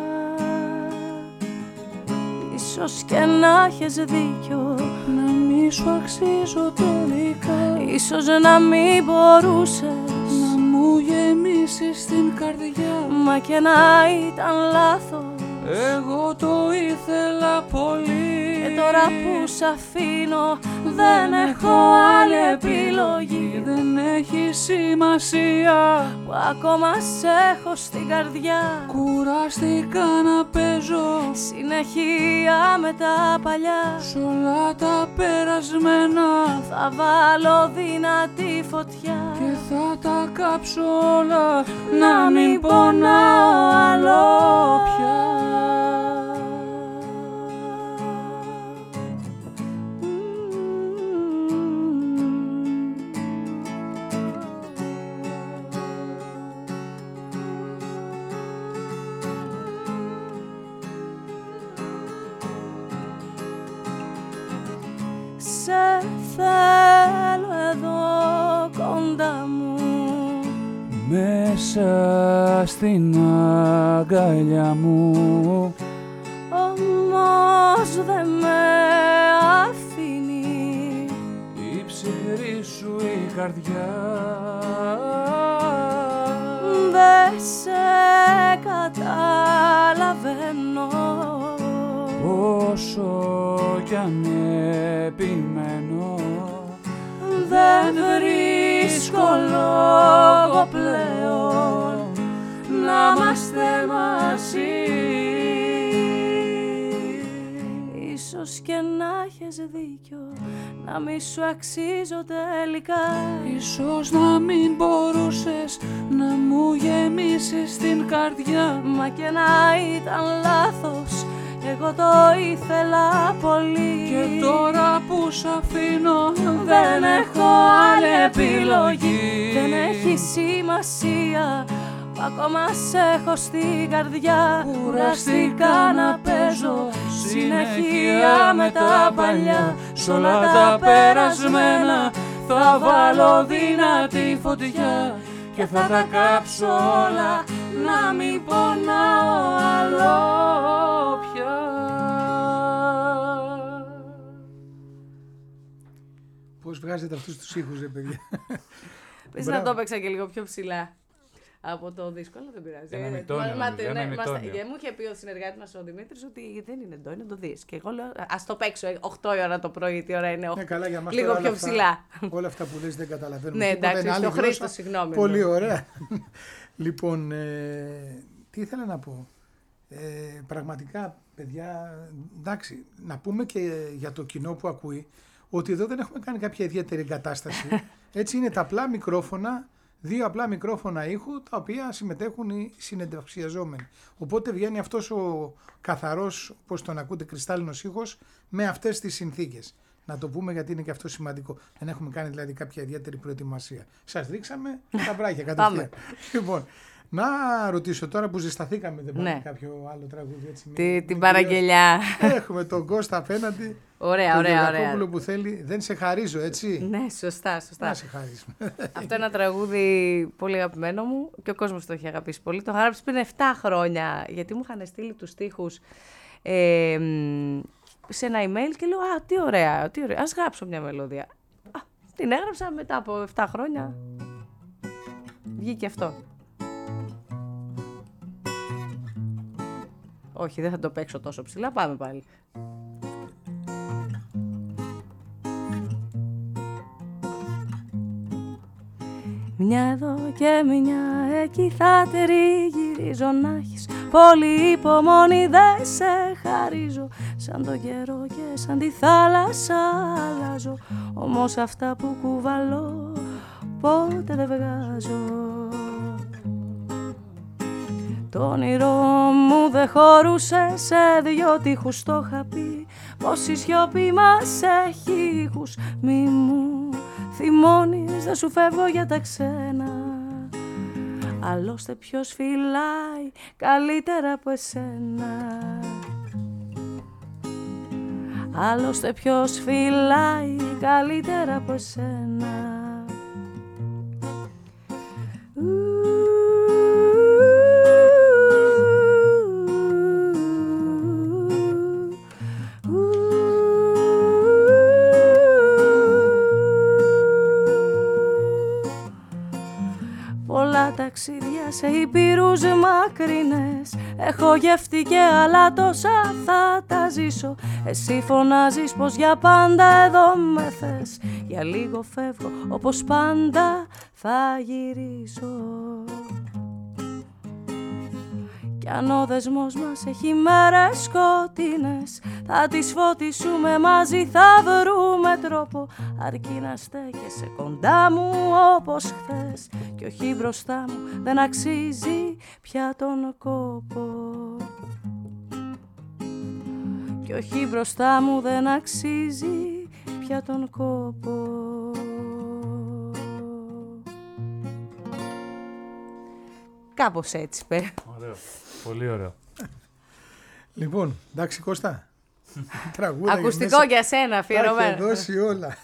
Ίσως και να έχεις δίκιο, να μη σου αξίζω τελικά, ίσως να μην μπορούσες να μου γεμίσεις την καρδιά, μα και να ήταν λάθος. Εγώ το ήθελα πολύ. Και τώρα που σ' αφήνω δεν έχω άλλη επιλογή. Δεν έχει σημασία που ακόμα σ' έχω στην καρδιά. Κουράστηκα να παίζω συνεχεία με τα παλιά. Σ' όλα τα περασμένα θα βάλω δυνατή φωτιά και θα τα κάψω όλα, να μην πονάω άλλο πια. Σε θέλω εδώ κοντά μου, μέσα στην αγκαλιά μου, όμως δεν με αφήνει η ψυχρή σου η καρδιά. Δεν σε καταλαβαίνω όσο κι αν επιμένω, δεν βρίσκω λόγο πλέον να είμαστε μαζί. Ίσως και να έχεις δίκιο, να μη σου αξίζω τελικά. Ίσως να μην μπορούσες να μου γεμίσεις την καρδιά, μα και να ήταν λάθος, εγώ το ήθελα πολύ. Και τώρα που σ' αφήνω δεν έχω άλλη επιλογή. Δεν έχει σημασία που ακόμα σ' έχω στην καρδιά. Κουραστήκα να παίζω συνεχεία με τα παλιά. Σ' όλα τα περασμένα θα βάλω δυνατή φωτιά και θα τα κάψω όλα, να μην πονάω άλλο πια. Πώς βγάζετε αυτούς τους ήχους, ρε παιδιά. Πες να το έπαιξα και λίγο πιο ψηλά από το δίσκο, αλλά δεν πειράζει. Ένα Ε, μητόνιο, μα- μα- νομίζω, ένα ναι, μητόνιο. μας- ε, Μου είχε πει ο συνεργάτης μας ο Δημήτρης ότι δεν είναι ντό, είναι το δίσκο. Και εγώ λέω, ας το παίξω ε, οκτώ η ώρα το πρωί, τι ώρα είναι, Ναι, οκτώ. καλά, για μας Λίγο τώρα πιο όλα αυτά- ψηλά. Όλα αυτά που λες δεν καταλαβαίνουμε. Ναι, τίποτα, εντάξει, είναι άλλη στο Χρήστο, γλώσσα. συγγνώμη. Πολύ ναι. ωραία. Λοιπόν, ε, τι ήθελα να πω. Ε, πραγματικά, παιδιά, εντάξει, να πούμε και για το κοινό που ακούει ότι εδώ δεν έχουμε κάνει κάποια ιδιαίτερη εγκατάσταση. Έτσι είναι τα απλά μικρόφωνα, δύο απλά μικρόφωνα ήχου, τα οποία συμμετέχουν οι συνεντευξιαζόμενοι. Οπότε βγαίνει αυτός ο καθαρός, όπως τον ακούτε, κρυστάλλινος ήχος, με αυτές τις συνθήκες. Να το πούμε γιατί είναι και αυτό σημαντικό. Δεν έχουμε κάνει δηλαδή κάποια ιδιαίτερη προετοιμασία. Σας δείξαμε τα βράχια κατευθείαν. Λοιπόν, Να ρωτήσω τώρα που ζεσταθήκαμε, δεν πάμε Ναι. κάποιο άλλο τραγούδι έτσι. Τη, με- την με παραγγελιά. κυρίως- Έχουμε τον Κώστα απέναντι. Ωραία, τον ωραία, Γεωργακόπουλο ωραία. που θέλει. Δεν σε χαρίζω, έτσι. Ναι, σωστά, σωστά. Να σε χαρίσουμε. Αυτό είναι ένα τραγούδι πολύ αγαπημένο μου και ο κόσμος το έχει αγαπήσει πολύ. Το είχα γράψει πριν επτά χρόνια, γιατί μου είχαν στείλει τους στίχους ε, μ, σε ένα email και λέω «Α, τι ωραία, τι ωραία, ας γράψω μια μελωδία». Α, την έγραψα μετά από επτά χρόνια. Βγήκε αυτό. Όχι, δεν θα το παίξω τόσο ψηλά, πάμε πάλι. Μια εδώ και μια εκεί θα τριγυρίζω, να έχεις πολύ υπομονή, δεν σε χαρίζω. Σαν τον καιρό και σαν τη θάλασσα αλλάζω, όμως αυτά που κουβαλώ ποτέ δεν βγάζω. Το όνειρό μου δεν χωρούσε σε δυο τείχους, το είχα πει πως η σιωπή μας έχει ήχους. Μη μου θυμώνεις, δεν σου φεύγω για τα ξένα, άλλωστε ποιος φυλάει καλύτερα από εσένα. Άλλωστε ποιος φυλάει καλύτερα από εσένα. Πολλά ταξίδια σε υπήρους μακρινές έχω γεύτη και άλλα τόσα θα τα ζήσω. Εσύ φωνάζεις πως για πάντα εδώ με θες, για λίγο φεύγω όπως πάντα θα γυρίσω. Κι αν ο δεσμός μας έχει μέρες σκοτεινές, θα τις φωτίσουμε μαζί, θα βρούμε τρόπο, αρκεί να στέκεσαι κοντά μου όπως χθες, κι όχι μπροστά μου δεν αξίζει πια τον κόπο. Κι όχι μπροστά μου δεν αξίζει πια τον κόπο. Κάπως έτσι πέρα. Ωραίο. Πολύ ωραίο. Λοιπόν, εντάξει Κώστα. Τραγούδα Ακουστικό μέσα. για σένα, Τα αφιερωμένο. έχει δώσει όλα.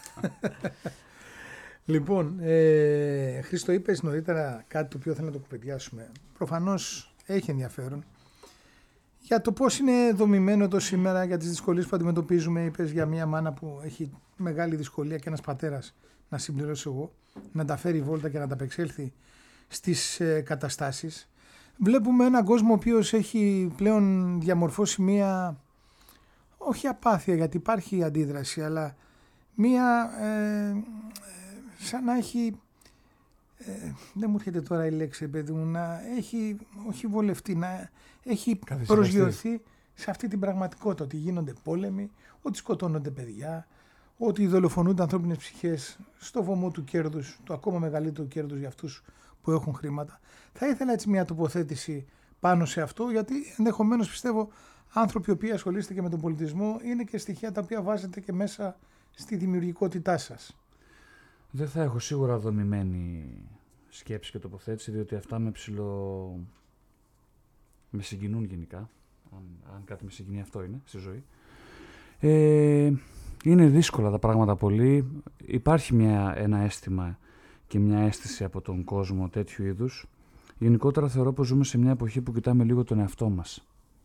Λοιπόν, ε, Χρήστο, είπες νωρίτερα κάτι το οποίο θέλω να το κουβεντιάσουμε. Προφανώς έχει ενδιαφέρον για το πώς είναι δομημένο το σήμερα, για τις δυσκολίες που αντιμετωπίζουμε. Είπες για μια μάνα που έχει μεγάλη δυσκολία και ένας πατέρας, να συμπληρώσω εγώ, να τα φέρει βόλτα και να τα απεξέλθει στις ε, καταστάσεις. Βλέπουμε έναν κόσμο ο οποίος έχει πλέον διαμορφώσει μια, όχι απάθεια γιατί υπάρχει αντίδραση, αλλά μια ε, σαν να έχει, ε, δεν μου έρχεται τώρα η λέξη παιδί μου, να έχει όχι βολευτεί, να έχει προσγειωθεί σε αυτή την πραγματικότητα, ότι γίνονται πόλεμοι, ότι σκοτώνονται παιδιά, ότι δολοφονούνται ανθρώπινες ψυχές στο βωμό του κέρδους, το ακόμα μεγαλύτερο κέρδους για αυτούς που έχουν χρήματα. Θα ήθελα έτσι μια τοποθέτηση πάνω σε αυτό, γιατί ενδεχομένως πιστεύω άνθρωποι οι οποίοι ασχολείστε και με τον πολιτισμό είναι και στοιχεία τα οποία βάζετε και μέσα στη δημιουργικότητά σας. Δεν θα έχω σίγουρα δομημένη σκέψη και τοποθέτηση, διότι αυτά με ψηλο... με συγκινούν γενικά. Αν, αν κάτι με συγκινεί, αυτό είναι στη ζωή. Ε, είναι δύσκολα τα πράγματα πολύ. Υπάρχει μια, ένα αίσθημα και μια αίσθηση από τον κόσμο τέτοιου είδους. Γενικότερα θεωρώ πως ζούμε σε μια εποχή που κοιτάμε λίγο τον εαυτό μας.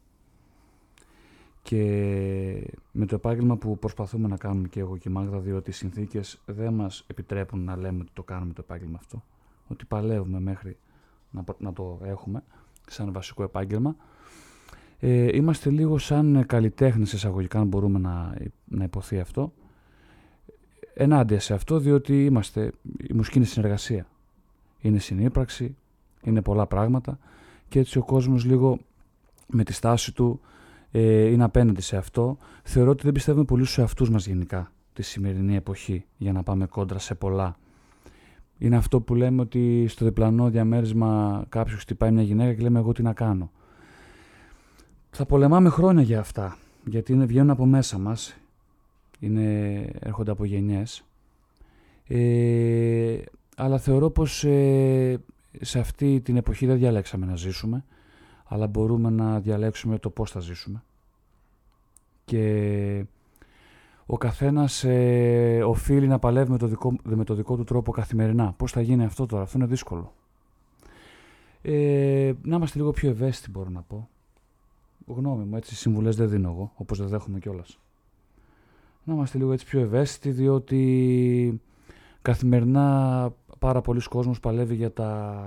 Και με το επάγγελμα που προσπαθούμε να κάνουμε και εγώ και η Μάγδα, διότι οι συνθήκες δεν μας επιτρέπουν να λέμε ότι το κάνουμε το επάγγελμα αυτό, ότι παλεύουμε μέχρι να, να το έχουμε σαν βασικό επάγγελμα, ε, είμαστε λίγο σαν καλλιτέχνες εισαγωγικά, αν μπορούμε να, να υποθεί αυτό, ενάντια σε αυτό, διότι είμαστε, η μουσική είναι συνεργασία, είναι συνύπαρξη, είναι πολλά πράγματα και έτσι ο κόσμος λίγο με τη στάση του ε, είναι απέναντι σε αυτό. Θεωρώ ότι δεν πιστεύουμε πολύ στους εαυτούς μας γενικά τη σημερινή εποχή για να πάμε κόντρα σε πολλά. Είναι αυτό που λέμε ότι στο διπλανό διαμέρισμα κάποιος χτυπάει μια γυναίκα και λέμε εγώ τι να κάνω. Θα πολεμάμε χρόνια για αυτά, γιατί είναι, βγαίνουν από μέσα μας, είναι, έρχονται από γενιές, ε, αλλά θεωρώ πως ε, σε αυτή την εποχή δεν διαλέξαμε να ζήσουμε, αλλά μπορούμε να διαλέξουμε το πώς θα ζήσουμε. Και ο καθένας ε, οφείλει να παλεύει με το, δικό, με το δικό του τρόπο καθημερινά. Πώς θα γίνει αυτό τώρα, αυτό είναι δύσκολο. Ε, να είμαστε λίγο πιο ευαίσθητοι, μπορώ να πω. Γνώμη μου, έτσι συμβουλές δεν δίνω εγώ, όπως δεν δέχομαι κιόλας. Να είμαστε λίγο έτσι πιο ευαίσθητοι, διότι καθημερινά πάρα πολλοί κόσμος παλεύει για τα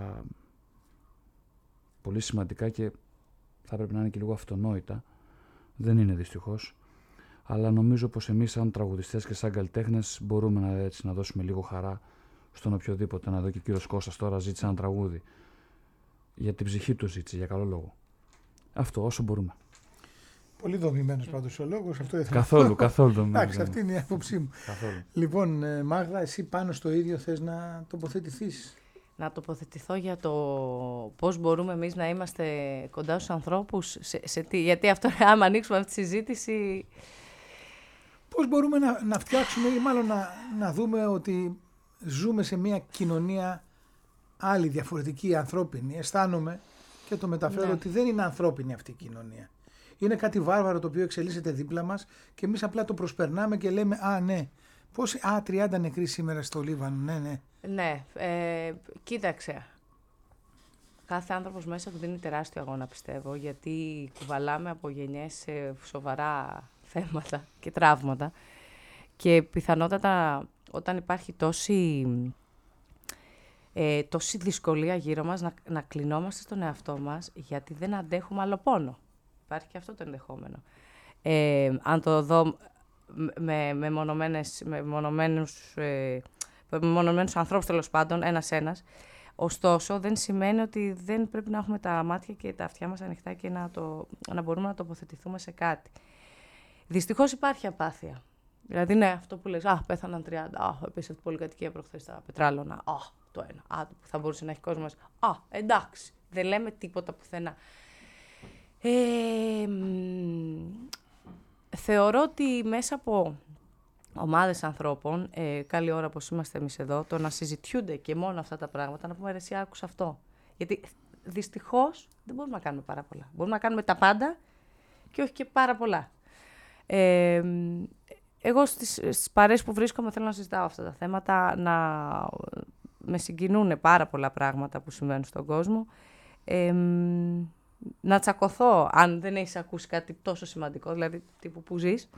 πολύ σημαντικά και θα πρέπει να είναι και λίγο αυτονόητα. Δεν είναι δυστυχώς. Αλλά νομίζω πως εμείς σαν τραγουδιστές και σαν καλλιτέχνες μπορούμε να, έτσι, να δώσουμε λίγο χαρά στον οποιοδήποτε. Να δω και ο κύριος Κώστας τώρα ζήτησε ένα τραγούδι. Για την ψυχή του ζήτησε, για καλό λόγο. Αυτό όσο μπορούμε. Πολύ δομημένος πάντως ο λόγος. Αυτό ήθελα. Καθόλου, καθόλου δομημένος. Εντάξει, αυτή είναι η άποψή μου. Καθόλου. Λοιπόν, Μάγδα, εσύ πάνω στο ίδιο θες να τοποθετηθείς? Να τοποθετηθώ για το πώς μπορούμε εμείς να είμαστε κοντά στους ανθρώπους, σε, σε τι, γιατί αυτό, άμα ανοίξουμε αυτή τη συζήτηση... Πώς μπορούμε να, να φτιάξουμε ή μάλλον να, να δούμε ότι ζούμε σε μια κοινωνία άλλη, διαφορετική, ανθρώπινη. Αισθάνομαι και το μεταφέρω, ναι, ότι δεν είναι ανθρώπινη αυτή η κοινωνία. Είναι κάτι βάρβαρο το οποίο εξελίσσεται δίπλα μας και εμείς απλά το προσπερνάμε και λέμε «Α, ναι, πόσοι, α, τριάντα νεκροί σήμερα στο Λίβανο, ναι, ναι». Ναι, ε, κοίταξε. Κάθε άνθρωπος μέσα του δίνει τεράστιο αγώνα, πιστεύω, γιατί κουβαλάμε από γενιές σε σοβαρά θέματα και τραύματα και πιθανότατα όταν υπάρχει τόση, ε, τόση δυσκολία γύρω μας να, να κλεινόμαστε στον εαυτό μας γιατί δεν αντέχουμε άλλο πόνο. Υπάρχει και αυτό το ενδεχόμενο. Ε, αν το δω με, με, μονομένες, με μονομένους... Ε, με μονομένους ανθρώπους τέλος πάντων, ένας-ένας. Ωστόσο, δεν σημαίνει ότι δεν πρέπει να έχουμε τα μάτια και τα αυτιά μας ανοιχτά και να, το, να μπορούμε να τοποθετηθούμε σε κάτι. Δυστυχώς υπάρχει απάθεια. Δηλαδή, ναι, αυτό που λες, α, πέθαναν τριάντα, α, επίσης αυτή πολυκατοικία προχθές στα Πετράλωνα, α, το ένα, α, που θα μπορούσε να έχει κόσμο, α, εντάξει, δεν λέμε τίποτα πουθενά. Ε, μ, θεωρώ ότι μέσα από ομάδες ανθρώπων, ε, καλή ώρα πως είμαστε εμείς εδώ, το να συζητιούνται και μόνο αυτά τα πράγματα, να πούμε ρε εσύ άκουσα αυτό. Γιατί δυστυχώς δεν μπορούμε να κάνουμε πάρα πολλά. Μπορούμε να κάνουμε τα πάντα και όχι και πάρα πολλά. Ε, εγώ στις, στις παρέες που βρίσκομαι θέλω να συζητάω αυτά τα θέματα, να με συγκινούν πάρα πολλά πράγματα που συμβαίνουν στον κόσμο. Ε, να τσακωθώ αν δεν έχεις ακούσει κάτι τόσο σημαντικό, δηλαδή τύπου που ζεις.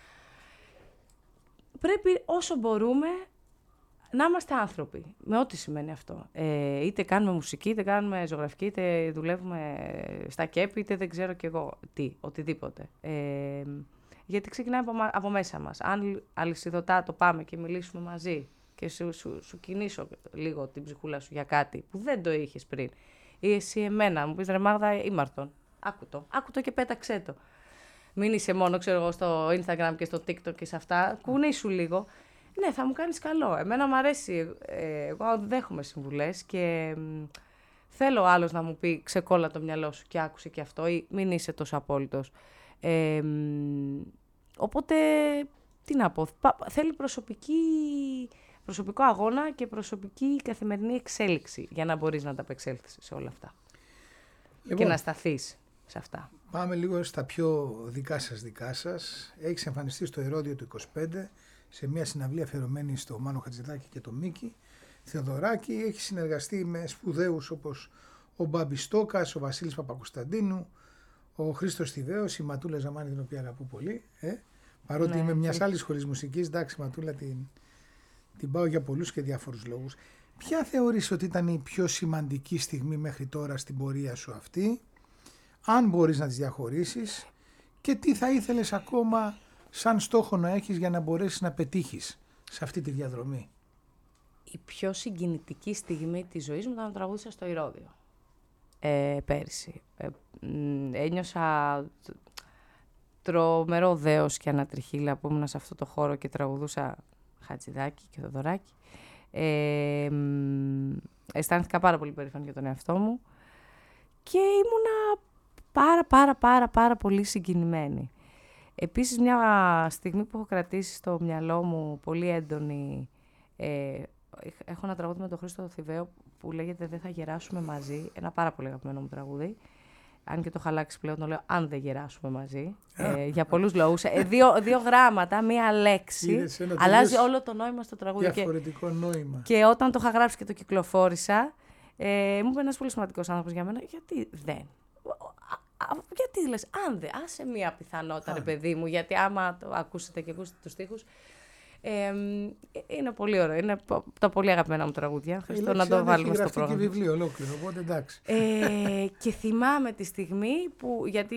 Πρέπει όσο μπορούμε να είμαστε άνθρωποι, με ό,τι σημαίνει αυτό. Ε, είτε κάνουμε μουσική, είτε κάνουμε ζωγραφική, είτε δουλεύουμε στα κέπη, είτε δεν ξέρω κι εγώ τι, οτιδήποτε. Ε, γιατί ξεκινάει από, από μέσα μας. Αν αλυσιδωτά το πάμε και μιλήσουμε μαζί και σου, σου, σου κινήσω λίγο την ψυχούλα σου για κάτι που δεν το είχες πριν, ή εσύ εμένα, μου πεις ρε Μάγδα, ήμαρτον, άκου το, άκου το και πέταξέ το. Μην είσαι μόνο, ξέρω εγώ, στο Instagram και στο TikTok και σε αυτά. Κουνήσου λίγο. Ναι, θα μου κάνεις καλό. Εμένα μου αρέσει. Ε, εγώ δέχομαι συμβουλές και μ, θέλω ο άλλος να μου πει ξεκόλα το μυαλό σου και άκουσε και αυτό ή μην είσαι τόσο απόλυτος. Ε, μ, οπότε, τι να πω, θέλει προσωπική, προσωπικό αγώνα και προσωπική καθημερινή εξέλιξη για να μπορείς να ανταπεξέλθεις σε όλα αυτά. Λοιπόν, και να σταθείς σε αυτά. Πάμε λίγο στα πιο δικά σας δικά σας. Έχεις εμφανιστεί στο Ηρώδειο του είκοσι πέντε σε μια συναυλία αφιερωμένη στο Μάνο Χατζηδάκη και το Μίκη Θεοδωράκη. Έχει συνεργαστεί με σπουδαίους όπως ο Μπάμπης Στόκας, ο Βασίλης Παπακοσταντίνου, ο Χρήστος Θηβαίος, η Ματούλα Ζαμάνη, την οποία αγαπώ πολύ. Ε? Παρότι ναι, είμαι μιας άλλης σχολής μουσικής, εντάξει, Ματούλα την, την πάω για πολλούς και διάφορους λόγους. Ποια θεωρείς ότι ήταν η πιο σημαντική στιγμή μέχρι τώρα στην πορεία σου αυτή, αν μπορείς να τις διαχωρίσεις, και τι θα ήθελες ακόμα σαν στόχο να έχεις για να μπορέσεις να πετύχεις σε αυτή τη διαδρομή? Η πιο συγκινητική στιγμή της ζωής μου ήταν να τραγούδισα στο Ηρώδειο ε, πέρυσι. Ε, ένιωσα τρομερό δέος και ανατριχύλα που ήμουν σε αυτό το χώρο και τραγουδούσα Χατζηδάκη και Θεοδωράκη. Ε, αισθάνθηκα πάρα πολύ περήφανη για τον εαυτό μου και ήμουνα πάρα πάρα πάρα πάρα πολύ συγκινημένη. Επίσης μια στιγμή που έχω κρατήσει στο μυαλό μου πολύ έντονη, ε, έχω ένα τραγούδι με τον Χρήστο Θηβαίο που λέγεται «Δεν θα γεράσουμε μαζί». Ένα πάρα πολύ αγαπημένο μου τραγούδι. Αν και το έχω αλλάξει πλέον, το λέω «Αν δεν γεράσουμε μαζί». ε, για πολλούς λόγους. Ε, δύο, δύο γράμματα, μία λέξη. Αλλάζει όλο το νόημα στο τραγούδι. Διαφορετικό και, νόημα. Και όταν το είχα γράψει και το κυκλοφόρησα, ε, μου είπε ένας πολύ σημαντικός άνθρωπος για μένα, γιατί δεν. Γιατί λες, αν δεν, άσε μία πιθανότητα, ρε παιδί μου, γιατί άμα το ακούσετε και ακούσετε τους στίχους, ε, είναι πολύ ωραίο. Είναι τα πολύ αγαπημένα μου τραγούδια. Χριστό να το βάλουμε στο πρόγραμμα. Και βιβλίο ολόκληρο, οπότε εντάξει. Ε, και θυμάμαι τη στιγμή που, γιατί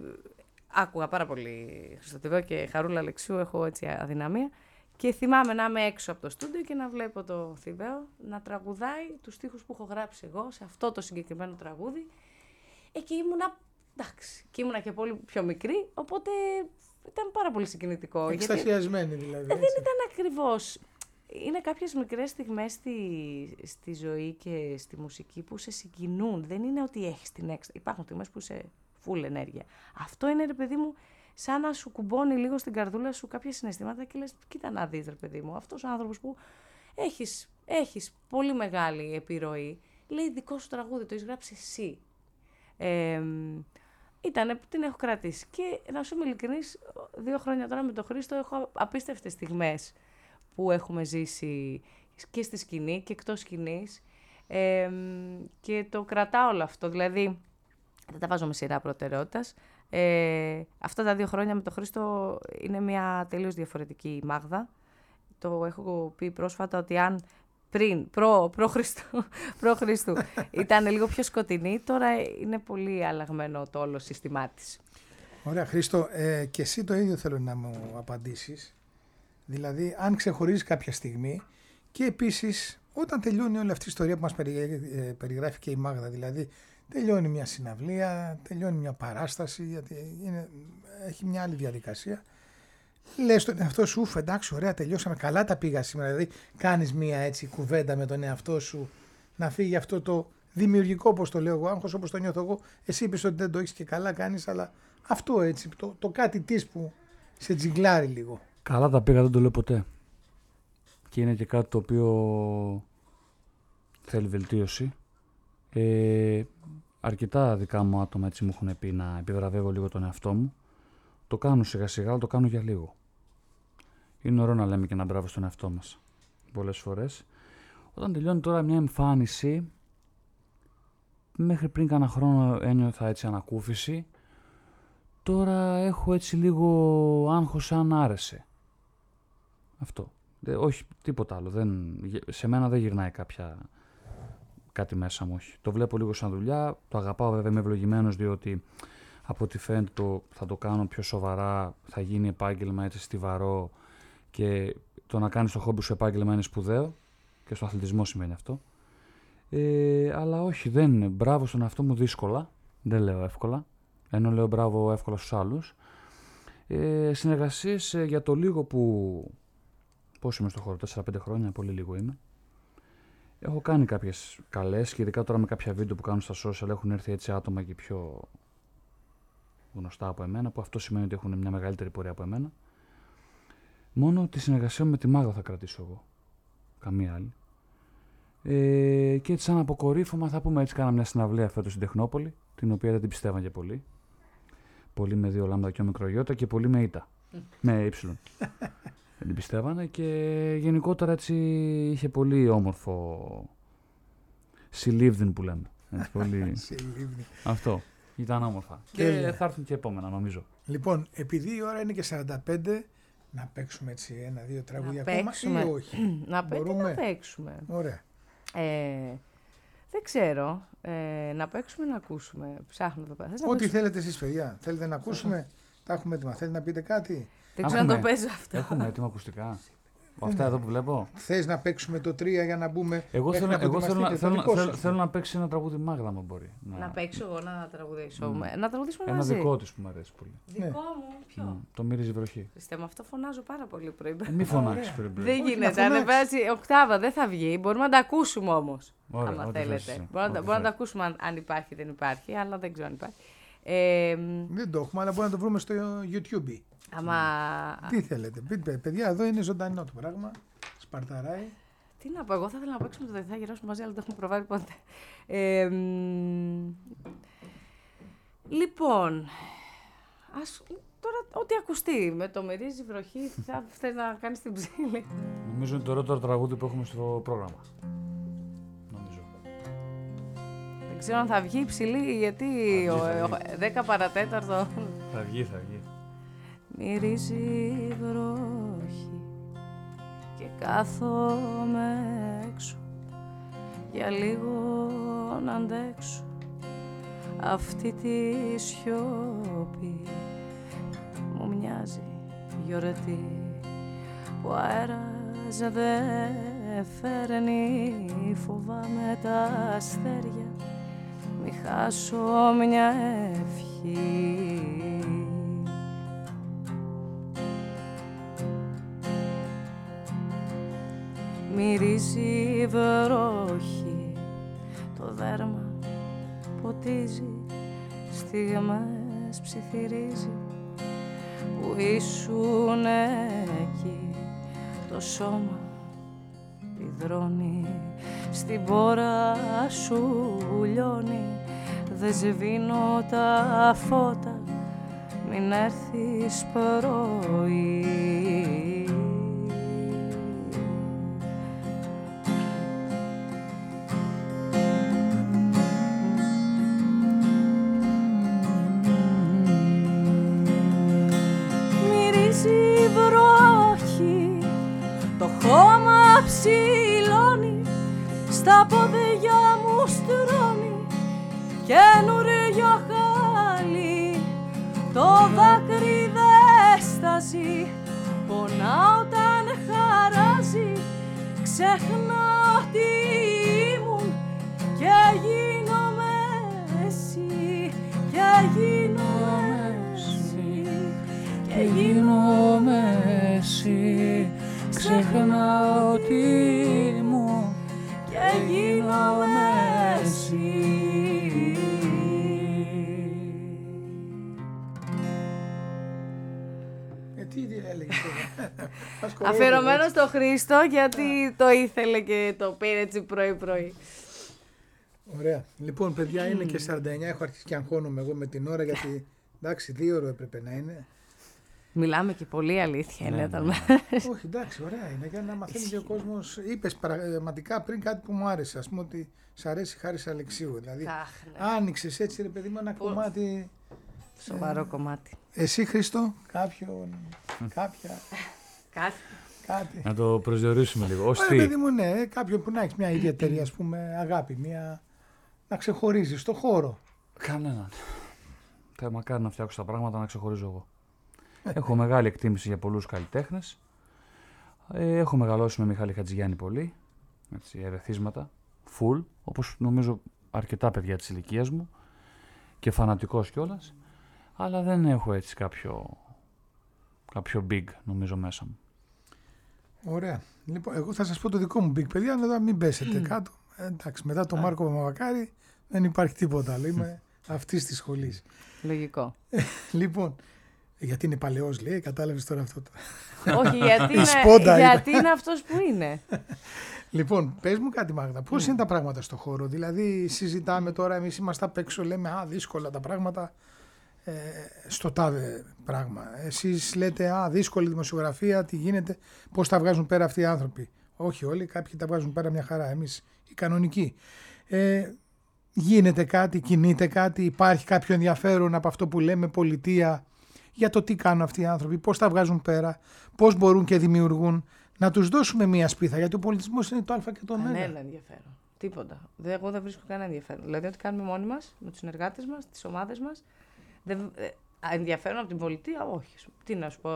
άκουγα πάρα πολύ Χρήστο Θηβαίο και Χαρούλα Αλεξίου, έχω έτσι αδυναμία, και θυμάμαι να είμαι έξω από το στούντιο και να βλέπω το Θηβαίο να τραγουδάει τους στίχους που έχω γράψει εγώ σε αυτό το συγκεκριμένο τραγούδι. Ε, και ήμουνα, εντάξει, και ήμουνα και πολύ πιο μικρή, οπότε ήταν πάρα πολύ συγκινητικό. Εκστασιασμένη δηλαδή. Ε, δεν ήταν ακριβώς. Είναι κάποιες μικρές στιγμές στη, στη ζωή και στη μουσική που σε συγκινούν. Δεν είναι ότι έχεις την έξτρα. Υπάρχουν στιγμές που είσαι full ενέργεια. Αυτό είναι, ρε παιδί μου, σαν να σου κουμπώνει λίγο στην καρδούλα σου κάποια συναισθήματα και λες, κοίτα να δεις, ρε παιδί μου, αυτός ο άνθρωπος που έχεις, έχεις πολύ μεγάλη επιρροή, λέει δικό σου τραγούδι, το έχεις γράψει εσύ. Ε, ήτανε, την έχω κρατήσει. Και να σου είμαι ειλικρινής, δύο χρόνια τώρα με τον Χρήστο έχω απίστευτες στιγμές που έχουμε ζήσει και στη σκηνή και εκτός σκηνής. Ε, και το κρατάω όλο αυτό, δηλαδή δεν τα βάζω με σειρά προτεραιότητας. Ε, αυτά τα δύο χρόνια με τον Χρήστο είναι μια τελείως διαφορετική Μάγδα. Το έχω πει πρόσφατα ότι αν πριν, προ, προ, Χριστού, προ Χριστού, ήταν λίγο πιο σκοτεινή, τώρα είναι πολύ αλλαγμένο το όλο σύστημά της. Ωραία, Χρήστο, ε, και εσύ το ίδιο θέλω να μου απαντήσεις. Δηλαδή, αν ξεχωρίζεις κάποια στιγμή και επίσης όταν τελειώνει όλη αυτή η ιστορία που μας περιγράφει και η Μάγδα, δηλαδή τελειώνει μια συναυλία, τελειώνει μια παράσταση, γιατί είναι, έχει μια άλλη διαδικασία. Λες τον εαυτό σου, ουφ, εντάξει, ωραία, τελειώσαμε, καλά τα πήγα σήμερα. Δηλαδή, κάνεις μια έτσι κουβέντα με τον εαυτό σου να φύγει αυτό το δημιουργικό, όπως το λέω εγώ, άγχος όπως το νιώθω εγώ. Εσύ είπες ότι δεν το έχεις και καλά κάνεις, αλλά αυτό έτσι, το, το κάτι της που σε τζιγκλάρει λίγο. Καλά τα πήγα, δεν το λέω ποτέ. Και είναι και κάτι το οποίο θέλει βελτίωση. Ε, αρκετά δικά μου άτομα έτσι μου έχουν πει να επιβραβεύω λίγο τον εαυτό μου. Το κάνω σιγά σιγά, αλλά το κάνω για λίγο. Είναι ωραίο να λέμε και ένα μπράβο στον εαυτό μας πολλές φορές. Όταν τελειώνει τώρα μια εμφάνιση, μέχρι πριν κάνα χρόνο ένιωθα έτσι ανακούφιση. Τώρα έχω έτσι λίγο άγχος αν άρεσε. Αυτό. Δε, όχι τίποτα άλλο. Δεν, σε μένα δεν γυρνάει κάποια, κάτι μέσα μου. Όχι. Το βλέπω λίγο σαν δουλειά. Το αγαπάω βέβαια, είμαι ευλογημένος διότι από ό,τι φαίνεται το, θα το κάνω πιο σοβαρά. Θα γίνει επάγγελμα έτσι στιβαρό και το να κάνεις το χόμπι σου επάγγελμα είναι σπουδαίο και στο αθλητισμό σημαίνει αυτό. Ε, αλλά όχι, δεν είναι. Μπράβο στον εαυτό μου δύσκολα. Δεν λέω εύκολα. Ενώ λέω μπράβο εύκολα στους άλλους. Ε, συνεργασίες ε, για το λίγο που... Πώς είμαι στο χώρο, τέσσερα πέντε χρόνια, πολύ λίγο είμαι. Έχω κάνει κάποιες καλές και ειδικά τώρα με κάποια βίντεο που κάνω στα social έχουν έρθει έτσι άτομα και πιο γνωστά από εμένα, που αυτό σημαίνει ότι έχουν μια μεγαλύτερη πορεία από εμένα. Μόνο τη συνεργασία με τη Μάγδα θα κρατήσω εγώ. Καμία άλλη. Ε, και έτσι σαν αποκορύφωμα θα πούμε έτσι κάνα μια συναυλία φέτος στην Τεχνόπολη, την οποία δεν την πιστεύαν και πολύ. Πολύ με δύο λάμδα και ομικρογιώτα και πολύ με ήττα. με ύψιλον. Δεν την πιστεύανε και γενικότερα έτσι είχε πολύ όμορφο συλλήβδιν που λέμε. Έτσι, πολύ... Αυτό. Ήταν όμορφα. Και θα έρθουν και επόμενα νομίζω. Λοιπόν, επειδή η ώρα είναι και σαράντα πέντε, να παίξουμε έτσι ένα-δύο τραγούδια να ακόμα παίξουμε. ή όχι? να, Μπορούμε. να παίξουμε. Ωραία. Ε, δεν ξέρω. Ε, να παίξουμε ή να ακούσουμε. Ψάχνω εδώ πέρα. Ό,τι παίξουμε... θέλετε εσείς παιδιά. Θέλετε να ακούσουμε. Τα έχουμε έτοιμα. Θέλετε να πείτε κάτι? Δεν ξέρω να το παίζω αυτό. Έχουμε έτοιμα ακουστικά. Αυτά εδώ που βλέπω. Θες να παίξουμε το τρία για να μπούμε? Εγώ θέλω, να, εγώ θέλω, θέλω, θέλω, θέλω να παίξει ένα τραγούδι Μάγδα, μου μπορεί. Να, να παίξω εγώ να τραγουδήσω. Mm. Να τραγουδήσουμε ένα μαζί. Ένα δικό της που μου αρέσει πολύ. Δικό ναι. μου, ποιο? Mm. Το μυρίζει βροχή. Χριστέ, με αυτό φωνάζω πάρα πολύ πρωί. Ε, μη φωνάξεις πρωί. Δεν γίνεται. Ανεβάζει οκτάβα, δεν θα βγει. Μπορούμε να τα ακούσουμε όμως. Άμα θέλετε. Μπορούμε να τα ακούσουμε αν υπάρχει ή δεν υπάρχει, αλλά δεν ξέρω αν υπάρχει. Δεν το έχουμε, αλλά μπορούμε να το βρούμε στο YouTube. Άμα... Τι θέλετε, πείτε, παιδιά, εδώ είναι ζωντανό το πράγμα. Σπαρταράει. Τι Τι να πω, εγώ θα ήθελα να παίξουμε το «Δεν θα γυρώσουμε μαζί», αλλά δεν το έχουμε προβάλλει ποτέ. Ε, μ, λοιπόν, ας, τώρα ό,τι ακουστεί, με το «Μυρίζει βροχή», θα θες να κάνεις την ψήλη. Νομίζω είναι το ωραίο τραγούδι που έχουμε στο πρόγραμμα. Νομίζω. Δεν ξέρω αν θα βγει η ψηλή, γιατί βγει, ο, θα ο, βγει. δέκα παρατέταρτο. Θα βγει, θα βγει. Μυρίζει βροχή και κάθομαι έξω για λίγο να αντέξω αυτή τη σιωπή. Μου μοιάζει γιορτή που αέρας δεν φέρνει, φοβάμαι τα αστέρια, μη χάσω μια ευχή. Μυρίζει βροχή, το δέρμα ποτίζει, στιγμές ψιθυρίζει που ήσουν εκεί. Το σώμα υδρώνει, στην πόρα σου λιώνει, δεν σβήνω τα φώτα, μην έρθεις πρωί. Χώμα ψηλώνει, στα πόδια μου στρώνει καινούριο χάλι. Το δάκρυ δεν στάζει, πονά όταν χαράζει. Ξεχνάω τι ήμουν και γίνομαι εσύ, και γίνομαι εσύ, και γίνομαι εσύ. Ξεχνάω τι ήμουν και γίνομαι εσύ. Ε, τι έλεγε τώρα. Αφιερωμένο στο Χρήστο, γιατί το ήθελε και το πήρε έτσι πρωί-πρωί. Ωραία. Λοιπόν, παιδιά, είναι και σαράντα εννιά. Έχω αρχίσει και αγχώνομαι εγώ με την ώρα, γιατί εντάξει, δύο ώρο έπρεπε να είναι. Μιλάμε και πολύ αλήθεια, είναι όταν. Όχι, εντάξει, ωραία είναι για να μαθαίνει και ο κόσμος. Είπες πραγματικά πριν κάτι που μου άρεσε, ας πούμε, ότι σ' αρέσει Χάρης Αλεξίου. Δηλαδή, άνοιξες έτσι, ρε παιδί μου, ένα κομμάτι. Σοβαρό κομμάτι. Εσύ, Χρήστο, κάποιον, κάποια. Κάτι. Κάτι. Να το προσδιορίσουμε λίγο. Ως Ωραία, τι. παιδί μου, ναι, κάποιον που να έχει μια ιδιαίτερη, ας πούμε, αγάπη, μια. Να ξεχωρίζει στο χώρο. Κανέναν. Θα μακάρι να φτιάξω τα πράγματα να ξεχωρίζω εγώ. Έχω μεγάλη εκτίμηση για πολλούς καλλιτέχνες. Ε, έχω μεγαλώσει με Μιχάλη Χατζηγιάννη πολύ. Έτσι, ερεθίσματα. Full. Όπως νομίζω αρκετά παιδιά της ηλικίας μου. Και φανατικός κιόλας. Αλλά δεν έχω έτσι κάποιο, κάποιο big νομίζω μέσα μου. Ωραία. Λοιπόν, εγώ θα σας πω το δικό μου big, παιδιά, αλλά μην πέσετε κάτω. Ε, εντάξει, μετά τον Μάρκο Παπαμακάρη δεν υπάρχει τίποτα άλλο. Είμαι αυτής της σχολής. Λογικό. Λοιπόν, γιατί είναι παλαιός, λέει, κατάλαβες τώρα αυτό το. Όχι, γιατί, Η είναι, σπόντα γιατί είναι αυτός που είναι. Λοιπόν, πες μου κάτι, Μάγδα. Πώς είναι τα πράγματα στο χώρο? Δηλαδή, συζητάμε τώρα, εμείς είμαστε απ' έξω, λέμε α, δύσκολα τα πράγματα ε, στο τάδε πράγμα. Εσείς λέτε α, δύσκολη δημοσιογραφία, τι γίνεται, πώς τα βγάζουν πέρα αυτοί οι άνθρωποι. Όχι όλοι, κάποιοι τα βγάζουν πέρα μια χαρά, εμείς οι κανονικοί. Ε, γίνεται κάτι, κινείται κάτι, υπάρχει κάποιο ενδιαφέρον από αυτό που λέμε πολιτεία για το τι κάνουν αυτοί οι άνθρωποι, πώς τα βγάζουν πέρα, πώς μπορούν και δημιουργούν. Να τους δώσουμε μία σπίθα, γιατί ο πολιτισμός είναι το α και το μέγα. Κανένα ενδιαφέρον. Τίποτα. Δε, εγώ δεν βρίσκω κανένα ενδιαφέρον. Δηλαδή, ό,τι κάνουμε μόνοι μας, με τους συνεργάτες μας, τις ομάδες μας. Δεν, ε, ενδιαφέρον από την πολιτεία, όχι. Τι να σου πω.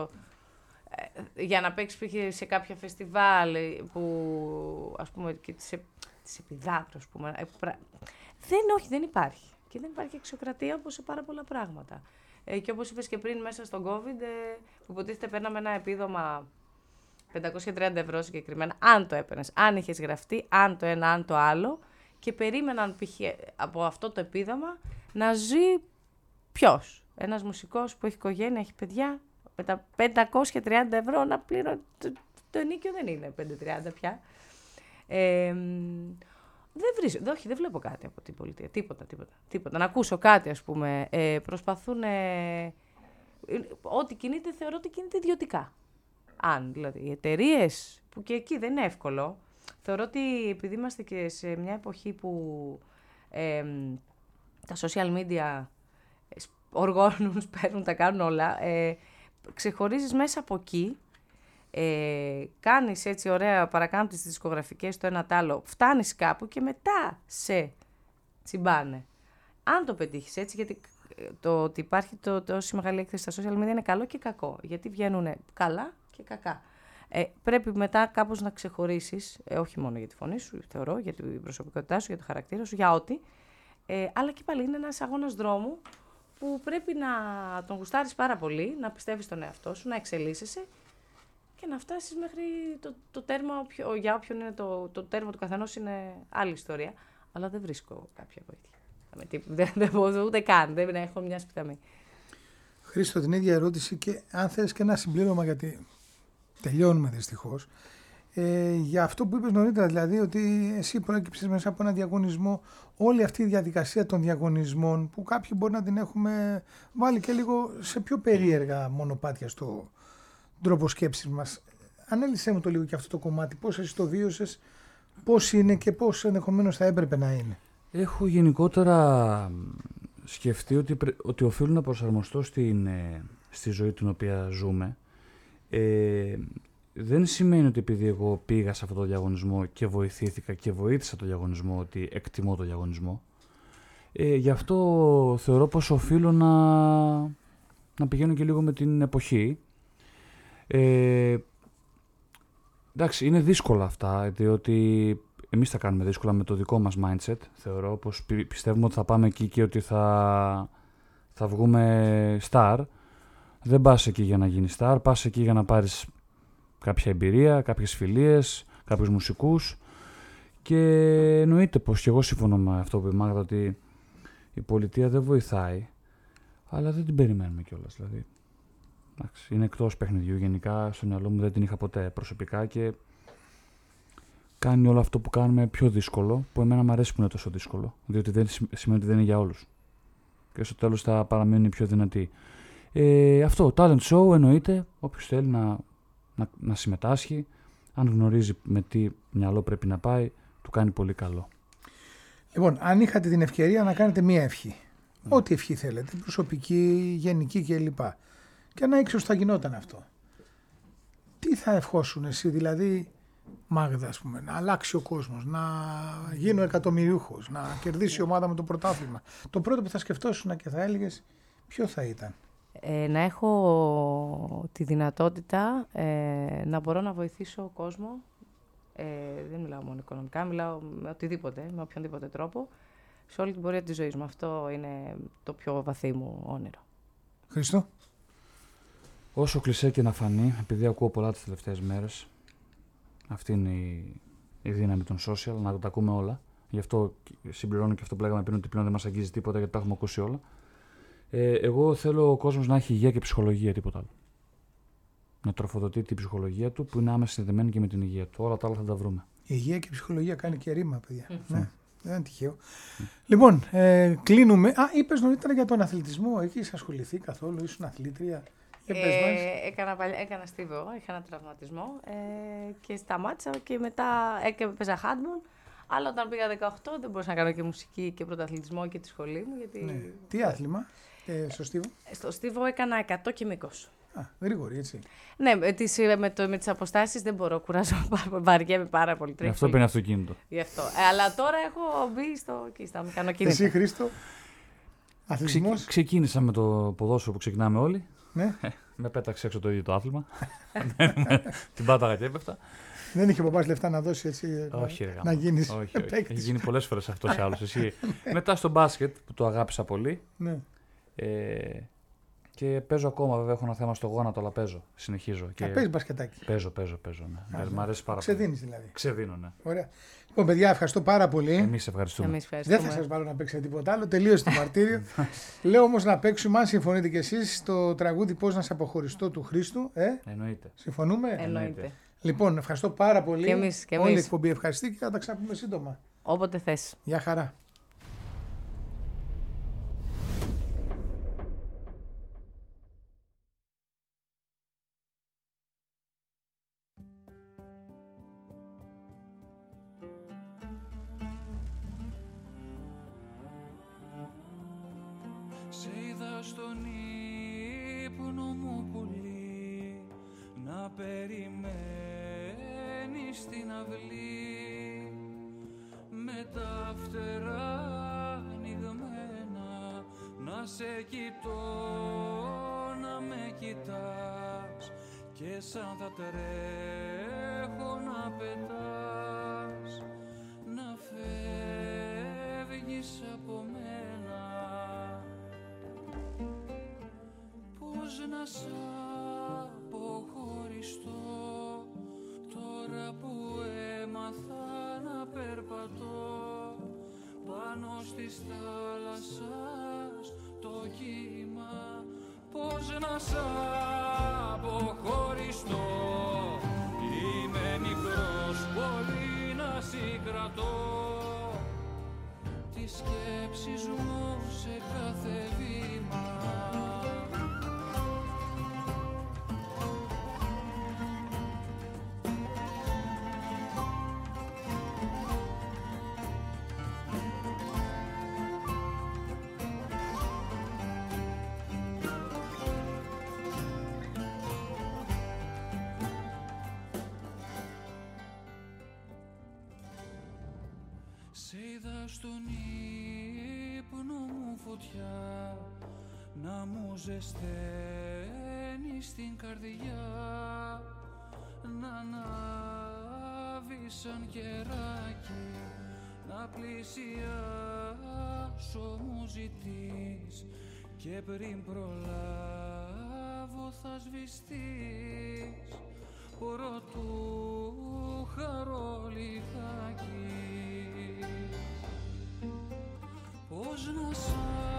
Ε, για να παίξεις π.χ. σε κάποια φεστιβάλ που, ας πούμε, και τις, τις επιδάτρου, ας πούμε. Ε, πρα... Δεν, όχι, δεν υπάρχει. Και δεν υπάρχει αξιοκρατία όπως σε πάρα πολλά πράγματα. Ε, και όπως είπες και πριν, μέσα στον COVID, ε, που υποτίθεται παίρναμε ένα επίδομα πεντακόσια τριάντα ευρώ συγκεκριμένα, αν το έπαιρνες, αν είχες γραφτεί, αν το ένα, αν το άλλο, και περίμεναν π.χ. από αυτό το επίδομα να ζει ποιος. Ένας μουσικός που έχει οικογένεια, έχει παιδιά, με τα πεντακόσια τριάντα ευρώ να πληρώνει. Το, το ενίκιο δεν είναι πεντακόσια τριάντα πια. Ε, δεν, βρίζω, όχι, δεν βλέπω κάτι από την πολιτεία. Τίποτα, τίποτα. τίποτα. Να ακούσω κάτι, ας πούμε. Ε, προσπαθούν... Ε, ό,τι κινείται, θεωρώ ότι κινείται ιδιωτικά. Αν, δηλαδή, οι εταιρείες, που και εκεί δεν είναι εύκολο, θεωρώ ότι επειδή είμαστε και σε μια εποχή που ε, τα social media οργώνουν, σπέρνουν, τα κάνουν όλα, ε, ξεχωρίζεις μέσα από εκεί, ε, κάνεις έτσι ωραία, παρακάμπτεις τις δισκογραφικές το ένα τ' άλλο, φτάνεις κάπου και μετά σε τσιμπάνε. Αν το πετύχεις έτσι, γιατί το ότι υπάρχει το, τόση μεγάλη έκθεση στα social media είναι καλό και κακό, γιατί βγαίνουν καλά και κακά. Ε, πρέπει μετά κάπως να ξεχωρίσεις, ε, όχι μόνο για τη φωνή σου, θεωρώ, για την προσωπικότητά σου, για το χαρακτήρα σου, για ό,τι, ε, αλλά και πάλι είναι ένας αγώνας δρόμου που πρέπει να τον γουστάρεις πάρα πολύ, να πιστεύεις στον εαυτό σου, να εξελίσσεσαι και να φτάσεις μέχρι το, το τέρμα, οποιο, για όποιον είναι το, το τέρμα του καθενός είναι άλλη ιστορία, αλλά δεν βρίσκω κάποια βοήθεια. Δεν, δεν μπορώ ούτε καν, δεν έχω μια σπιταμή. Χρήστο, την ίδια ερώτηση και αν θες και ένα συμπλήρωμα, γιατί τελειώνουμε δυστυχώς. Ε, για αυτό που είπες νωρίτερα, δηλαδή ότι εσύ προέκυψες μέσα από ένα διαγωνισμό, όλη αυτή η διαδικασία των διαγωνισμών που κάποιοι μπορεί να την έχουμε βάλει και λίγο σε πιο περίεργα μονοπάτια στο τρόπο σκέψης μας. Ανέλησέ μου το λίγο και αυτό το κομμάτι, πώς εσύ το βίωσες, πώς είναι και πώς ενδεχομένως θα έπρεπε να είναι. Έχω γενικότερα σκεφτεί ότι, ότι οφείλω να προσαρμοστώ στην, στη ζωή την οποία ζούμε. Ε, δεν σημαίνει ότι επειδή εγώ πήγα σε αυτό το διαγωνισμό και βοηθήθηκα και βοήθησα το διαγωνισμό ότι εκτιμώ το διαγωνισμό. Ε, γι' αυτό θεωρώ πως οφείλω να, να πηγαίνω και λίγο με την εποχή. Ε, εντάξει, είναι δύσκολα αυτά, διότι εμείς τα κάνουμε δύσκολα με το δικό μας mindset. Θεωρώ πως πιστεύουμε ότι θα πάμε εκεί και ότι θα, θα βγούμε star. Δεν πας εκεί για να γίνεις star, πας εκεί για να πάρεις κάποια εμπειρία, κάποιες φιλίες, κάποιους μουσικούς και εννοείται πως και εγώ συμφωνώ με αυτό που είπε η Μάγδα, ότι η πολιτεία δεν βοηθάει, αλλά δεν την περιμένουμε κιόλας. Δηλαδή, είναι εκτός παιχνιδιού γενικά, στο μυαλό μου δεν την είχα ποτέ προσωπικά και κάνει όλο αυτό που κάνουμε πιο δύσκολο, που εμένα μου αρέσει που είναι τόσο δύσκολο, διότι δεν σημαίνει ότι δεν είναι για όλους και στο τέλος θα παραμείνουν πιο δυνατοί. Ε, αυτό, talent show εννοείται, όποιος θέλει να, να, να συμμετάσχει, αν γνωρίζει με τι μυαλό πρέπει να πάει, του κάνει πολύ καλό. Λοιπόν, αν είχατε την ευκαιρία να κάνετε μία ευχή, mm. ό,τι ευχή θέλετε, προσωπική, γενική κλπ. Και να ήξερες θα γινόταν αυτό. Τι θα ευχόσουν εσύ, δηλαδή, Μάγδα, ας πούμε, να αλλάξει ο κόσμος, να γίνω εκατομμυριούχος, να κερδίσει η ομάδα με το πρωτάθλημα. Το πρώτο που θα σκεφτόσουν και θα έλεγες, ποιο θα ήταν? Ε, να έχω τη δυνατότητα ε, να μπορώ να βοηθήσω κόσμο. Ε, δεν μιλάω μόνο οικονομικά, μιλάω με οτιδήποτε, με οποιονδήποτε τρόπο, σε όλη την πορεία της ζωής μου. Αυτό είναι το πιο βαθύ μου όνειρο. Χριστό. Όσο κλισέ και να φανεί, επειδή ακούω πολλά τις τελευταίες μέρες, αυτή είναι η, η δύναμη των social, να τα ακούμε όλα. Γι' αυτό συμπληρώνω και αυτό που λέγαμε πριν, ότι πλέον δεν μας αγγίζει τίποτα, γιατί τα έχουμε ακούσει όλα. Ε, εγώ θέλω ο κόσμος να έχει υγεία και ψυχολογία, τίποτα άλλο. Να τροφοδοτεί την ψυχολογία του, που είναι άμεσα συνδεδεμένη και με την υγεία του. Όλα τα άλλα θα τα βρούμε. Η υγεία και η ψυχολογία κάνει και ρήμα, παιδιά. Mm-hmm. Ναι, δεν είναι τυχαίο. Mm. Λοιπόν, ε, κλείνουμε. Α, είπες νωρίτερα για τον αθλητισμό. Έχεις ασχοληθεί καθόλου, ήσουν αθλήτρια? Ε, έκανα, έκανα στίβο, είχα ένα τραυματισμό ε, και σταμάτησα και μετά έπαιζα handball. Αλλά όταν πήγα δεκαοκτώ δεν μπορούσα να κάνω και μουσική και πρωταθλητισμό και τη σχολή μου. Γιατί... Ναι. Τι άθλημα ε, στο στίβο? Στο στίβο έκανα εκατό και μήκος. Α, γρήγορη, έτσι. Ναι, με τις, με το, με τις αποστάσεις δεν μπορώ, κουράζω, βαριέμαι πάρα πολύ. Γι' αυτό παίρνει αυτοκίνητο. Γι' αυτό. Ε, αλλά τώρα έχω μπει στο, και στα μηχανοκίνητα. Εσύ, Χρήστο, αθλητισμός? Ξε, ξεκίνησα με το ποδόσφαιρο που ξεκινάμε όλοι. Ναι. Με πέταξε έξω το ίδιο το άθλημα. Την πάταγα και έπεφτα. Δεν είχε ο παπάς λεφτά να δώσει έτσι, όχι, ρε, να γίνεις όχι, όχι. παίκτης? Έχει γίνει πολλές φορές αυτός ή άλλος. Εσύ. Μετά στο μπάσκετ που το αγάπησα πολύ. Ναι. Ε, και παίζω ακόμα, βέβαια έχω ένα θέμα στο γόνατο, αλλά παίζω, συνεχίζω. Και... παίζεις μπασκετάκι? Παίζω, παίζω, παίζω. Ναι. Α, μ' αρέσει πάρα Ξεδίνεις πολύ. δηλαδή? Ξεδίνω, ναι. Ωραία. Λοιπόν, παιδιά, ευχαριστώ πάρα πολύ. Εμείς ευχαριστούμε. Εμείς ευχαριστούμε. Δεν θα σας βάλω να παίξετε τίποτα άλλο. Τελείωσε το μαρτύριο. Λέω όμως να παίξουμε, αν συμφωνείτε κι εσείς, το τραγούδι «Πώς να σε αποχωριστώ» του Χρήστου. Ε? Εννοείται. Συμφωνούμε? Εννοείται. Λοιπόν, ευχαριστώ πάρα πολύ. Και εμείς, και Όλη η εμείς. εκπομπή ευχαριστεί και θα τα ξαναπούμε σύντομα. Όποτε θες. Γεια χαρά. Σε είδα στον ύπνο μου πουλί να περιμένεις στην αυλή με τα φτερά ανοιγμένα να σε κοιτώ, να με κοιτάς και σαν θα τρέχω να πετάς, να φεύγεις από μένα. Πώς να σ' αποχωριστώ τώρα που έμαθα να περπατώ πάνω στις θάλασσας το κύμα. Πώς να σ' αποχωριστώ, είμαι μικρός πολύ να συγκρατώ τις σκέψεις μου σε κάθε βήμα. Σε είδα στον ύπνο μου φωτιά να μου ζεσταίνει στην καρδιά, να ανάβει σαν κεράκι, να πλησιάσω μου ζητείς και πριν προλάβω θα σβηστείς προτού χαρώ λιγάκι. Πώς να σ'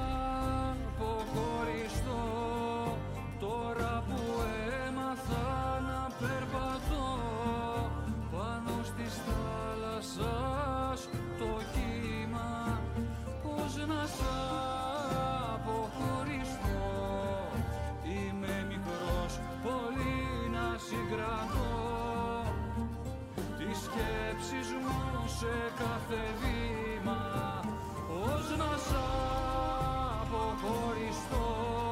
αποχωριστώ τώρα που έμαθα να περπατώ πάνω στις θάλασσας το κύμα. Πώς να σ' αποχωριστώ, είμαι μικρός πολύ να συγκρατώ τις σκέψεις μου σε κάθε βήμα. Πώς να σ' αποχωριστώ,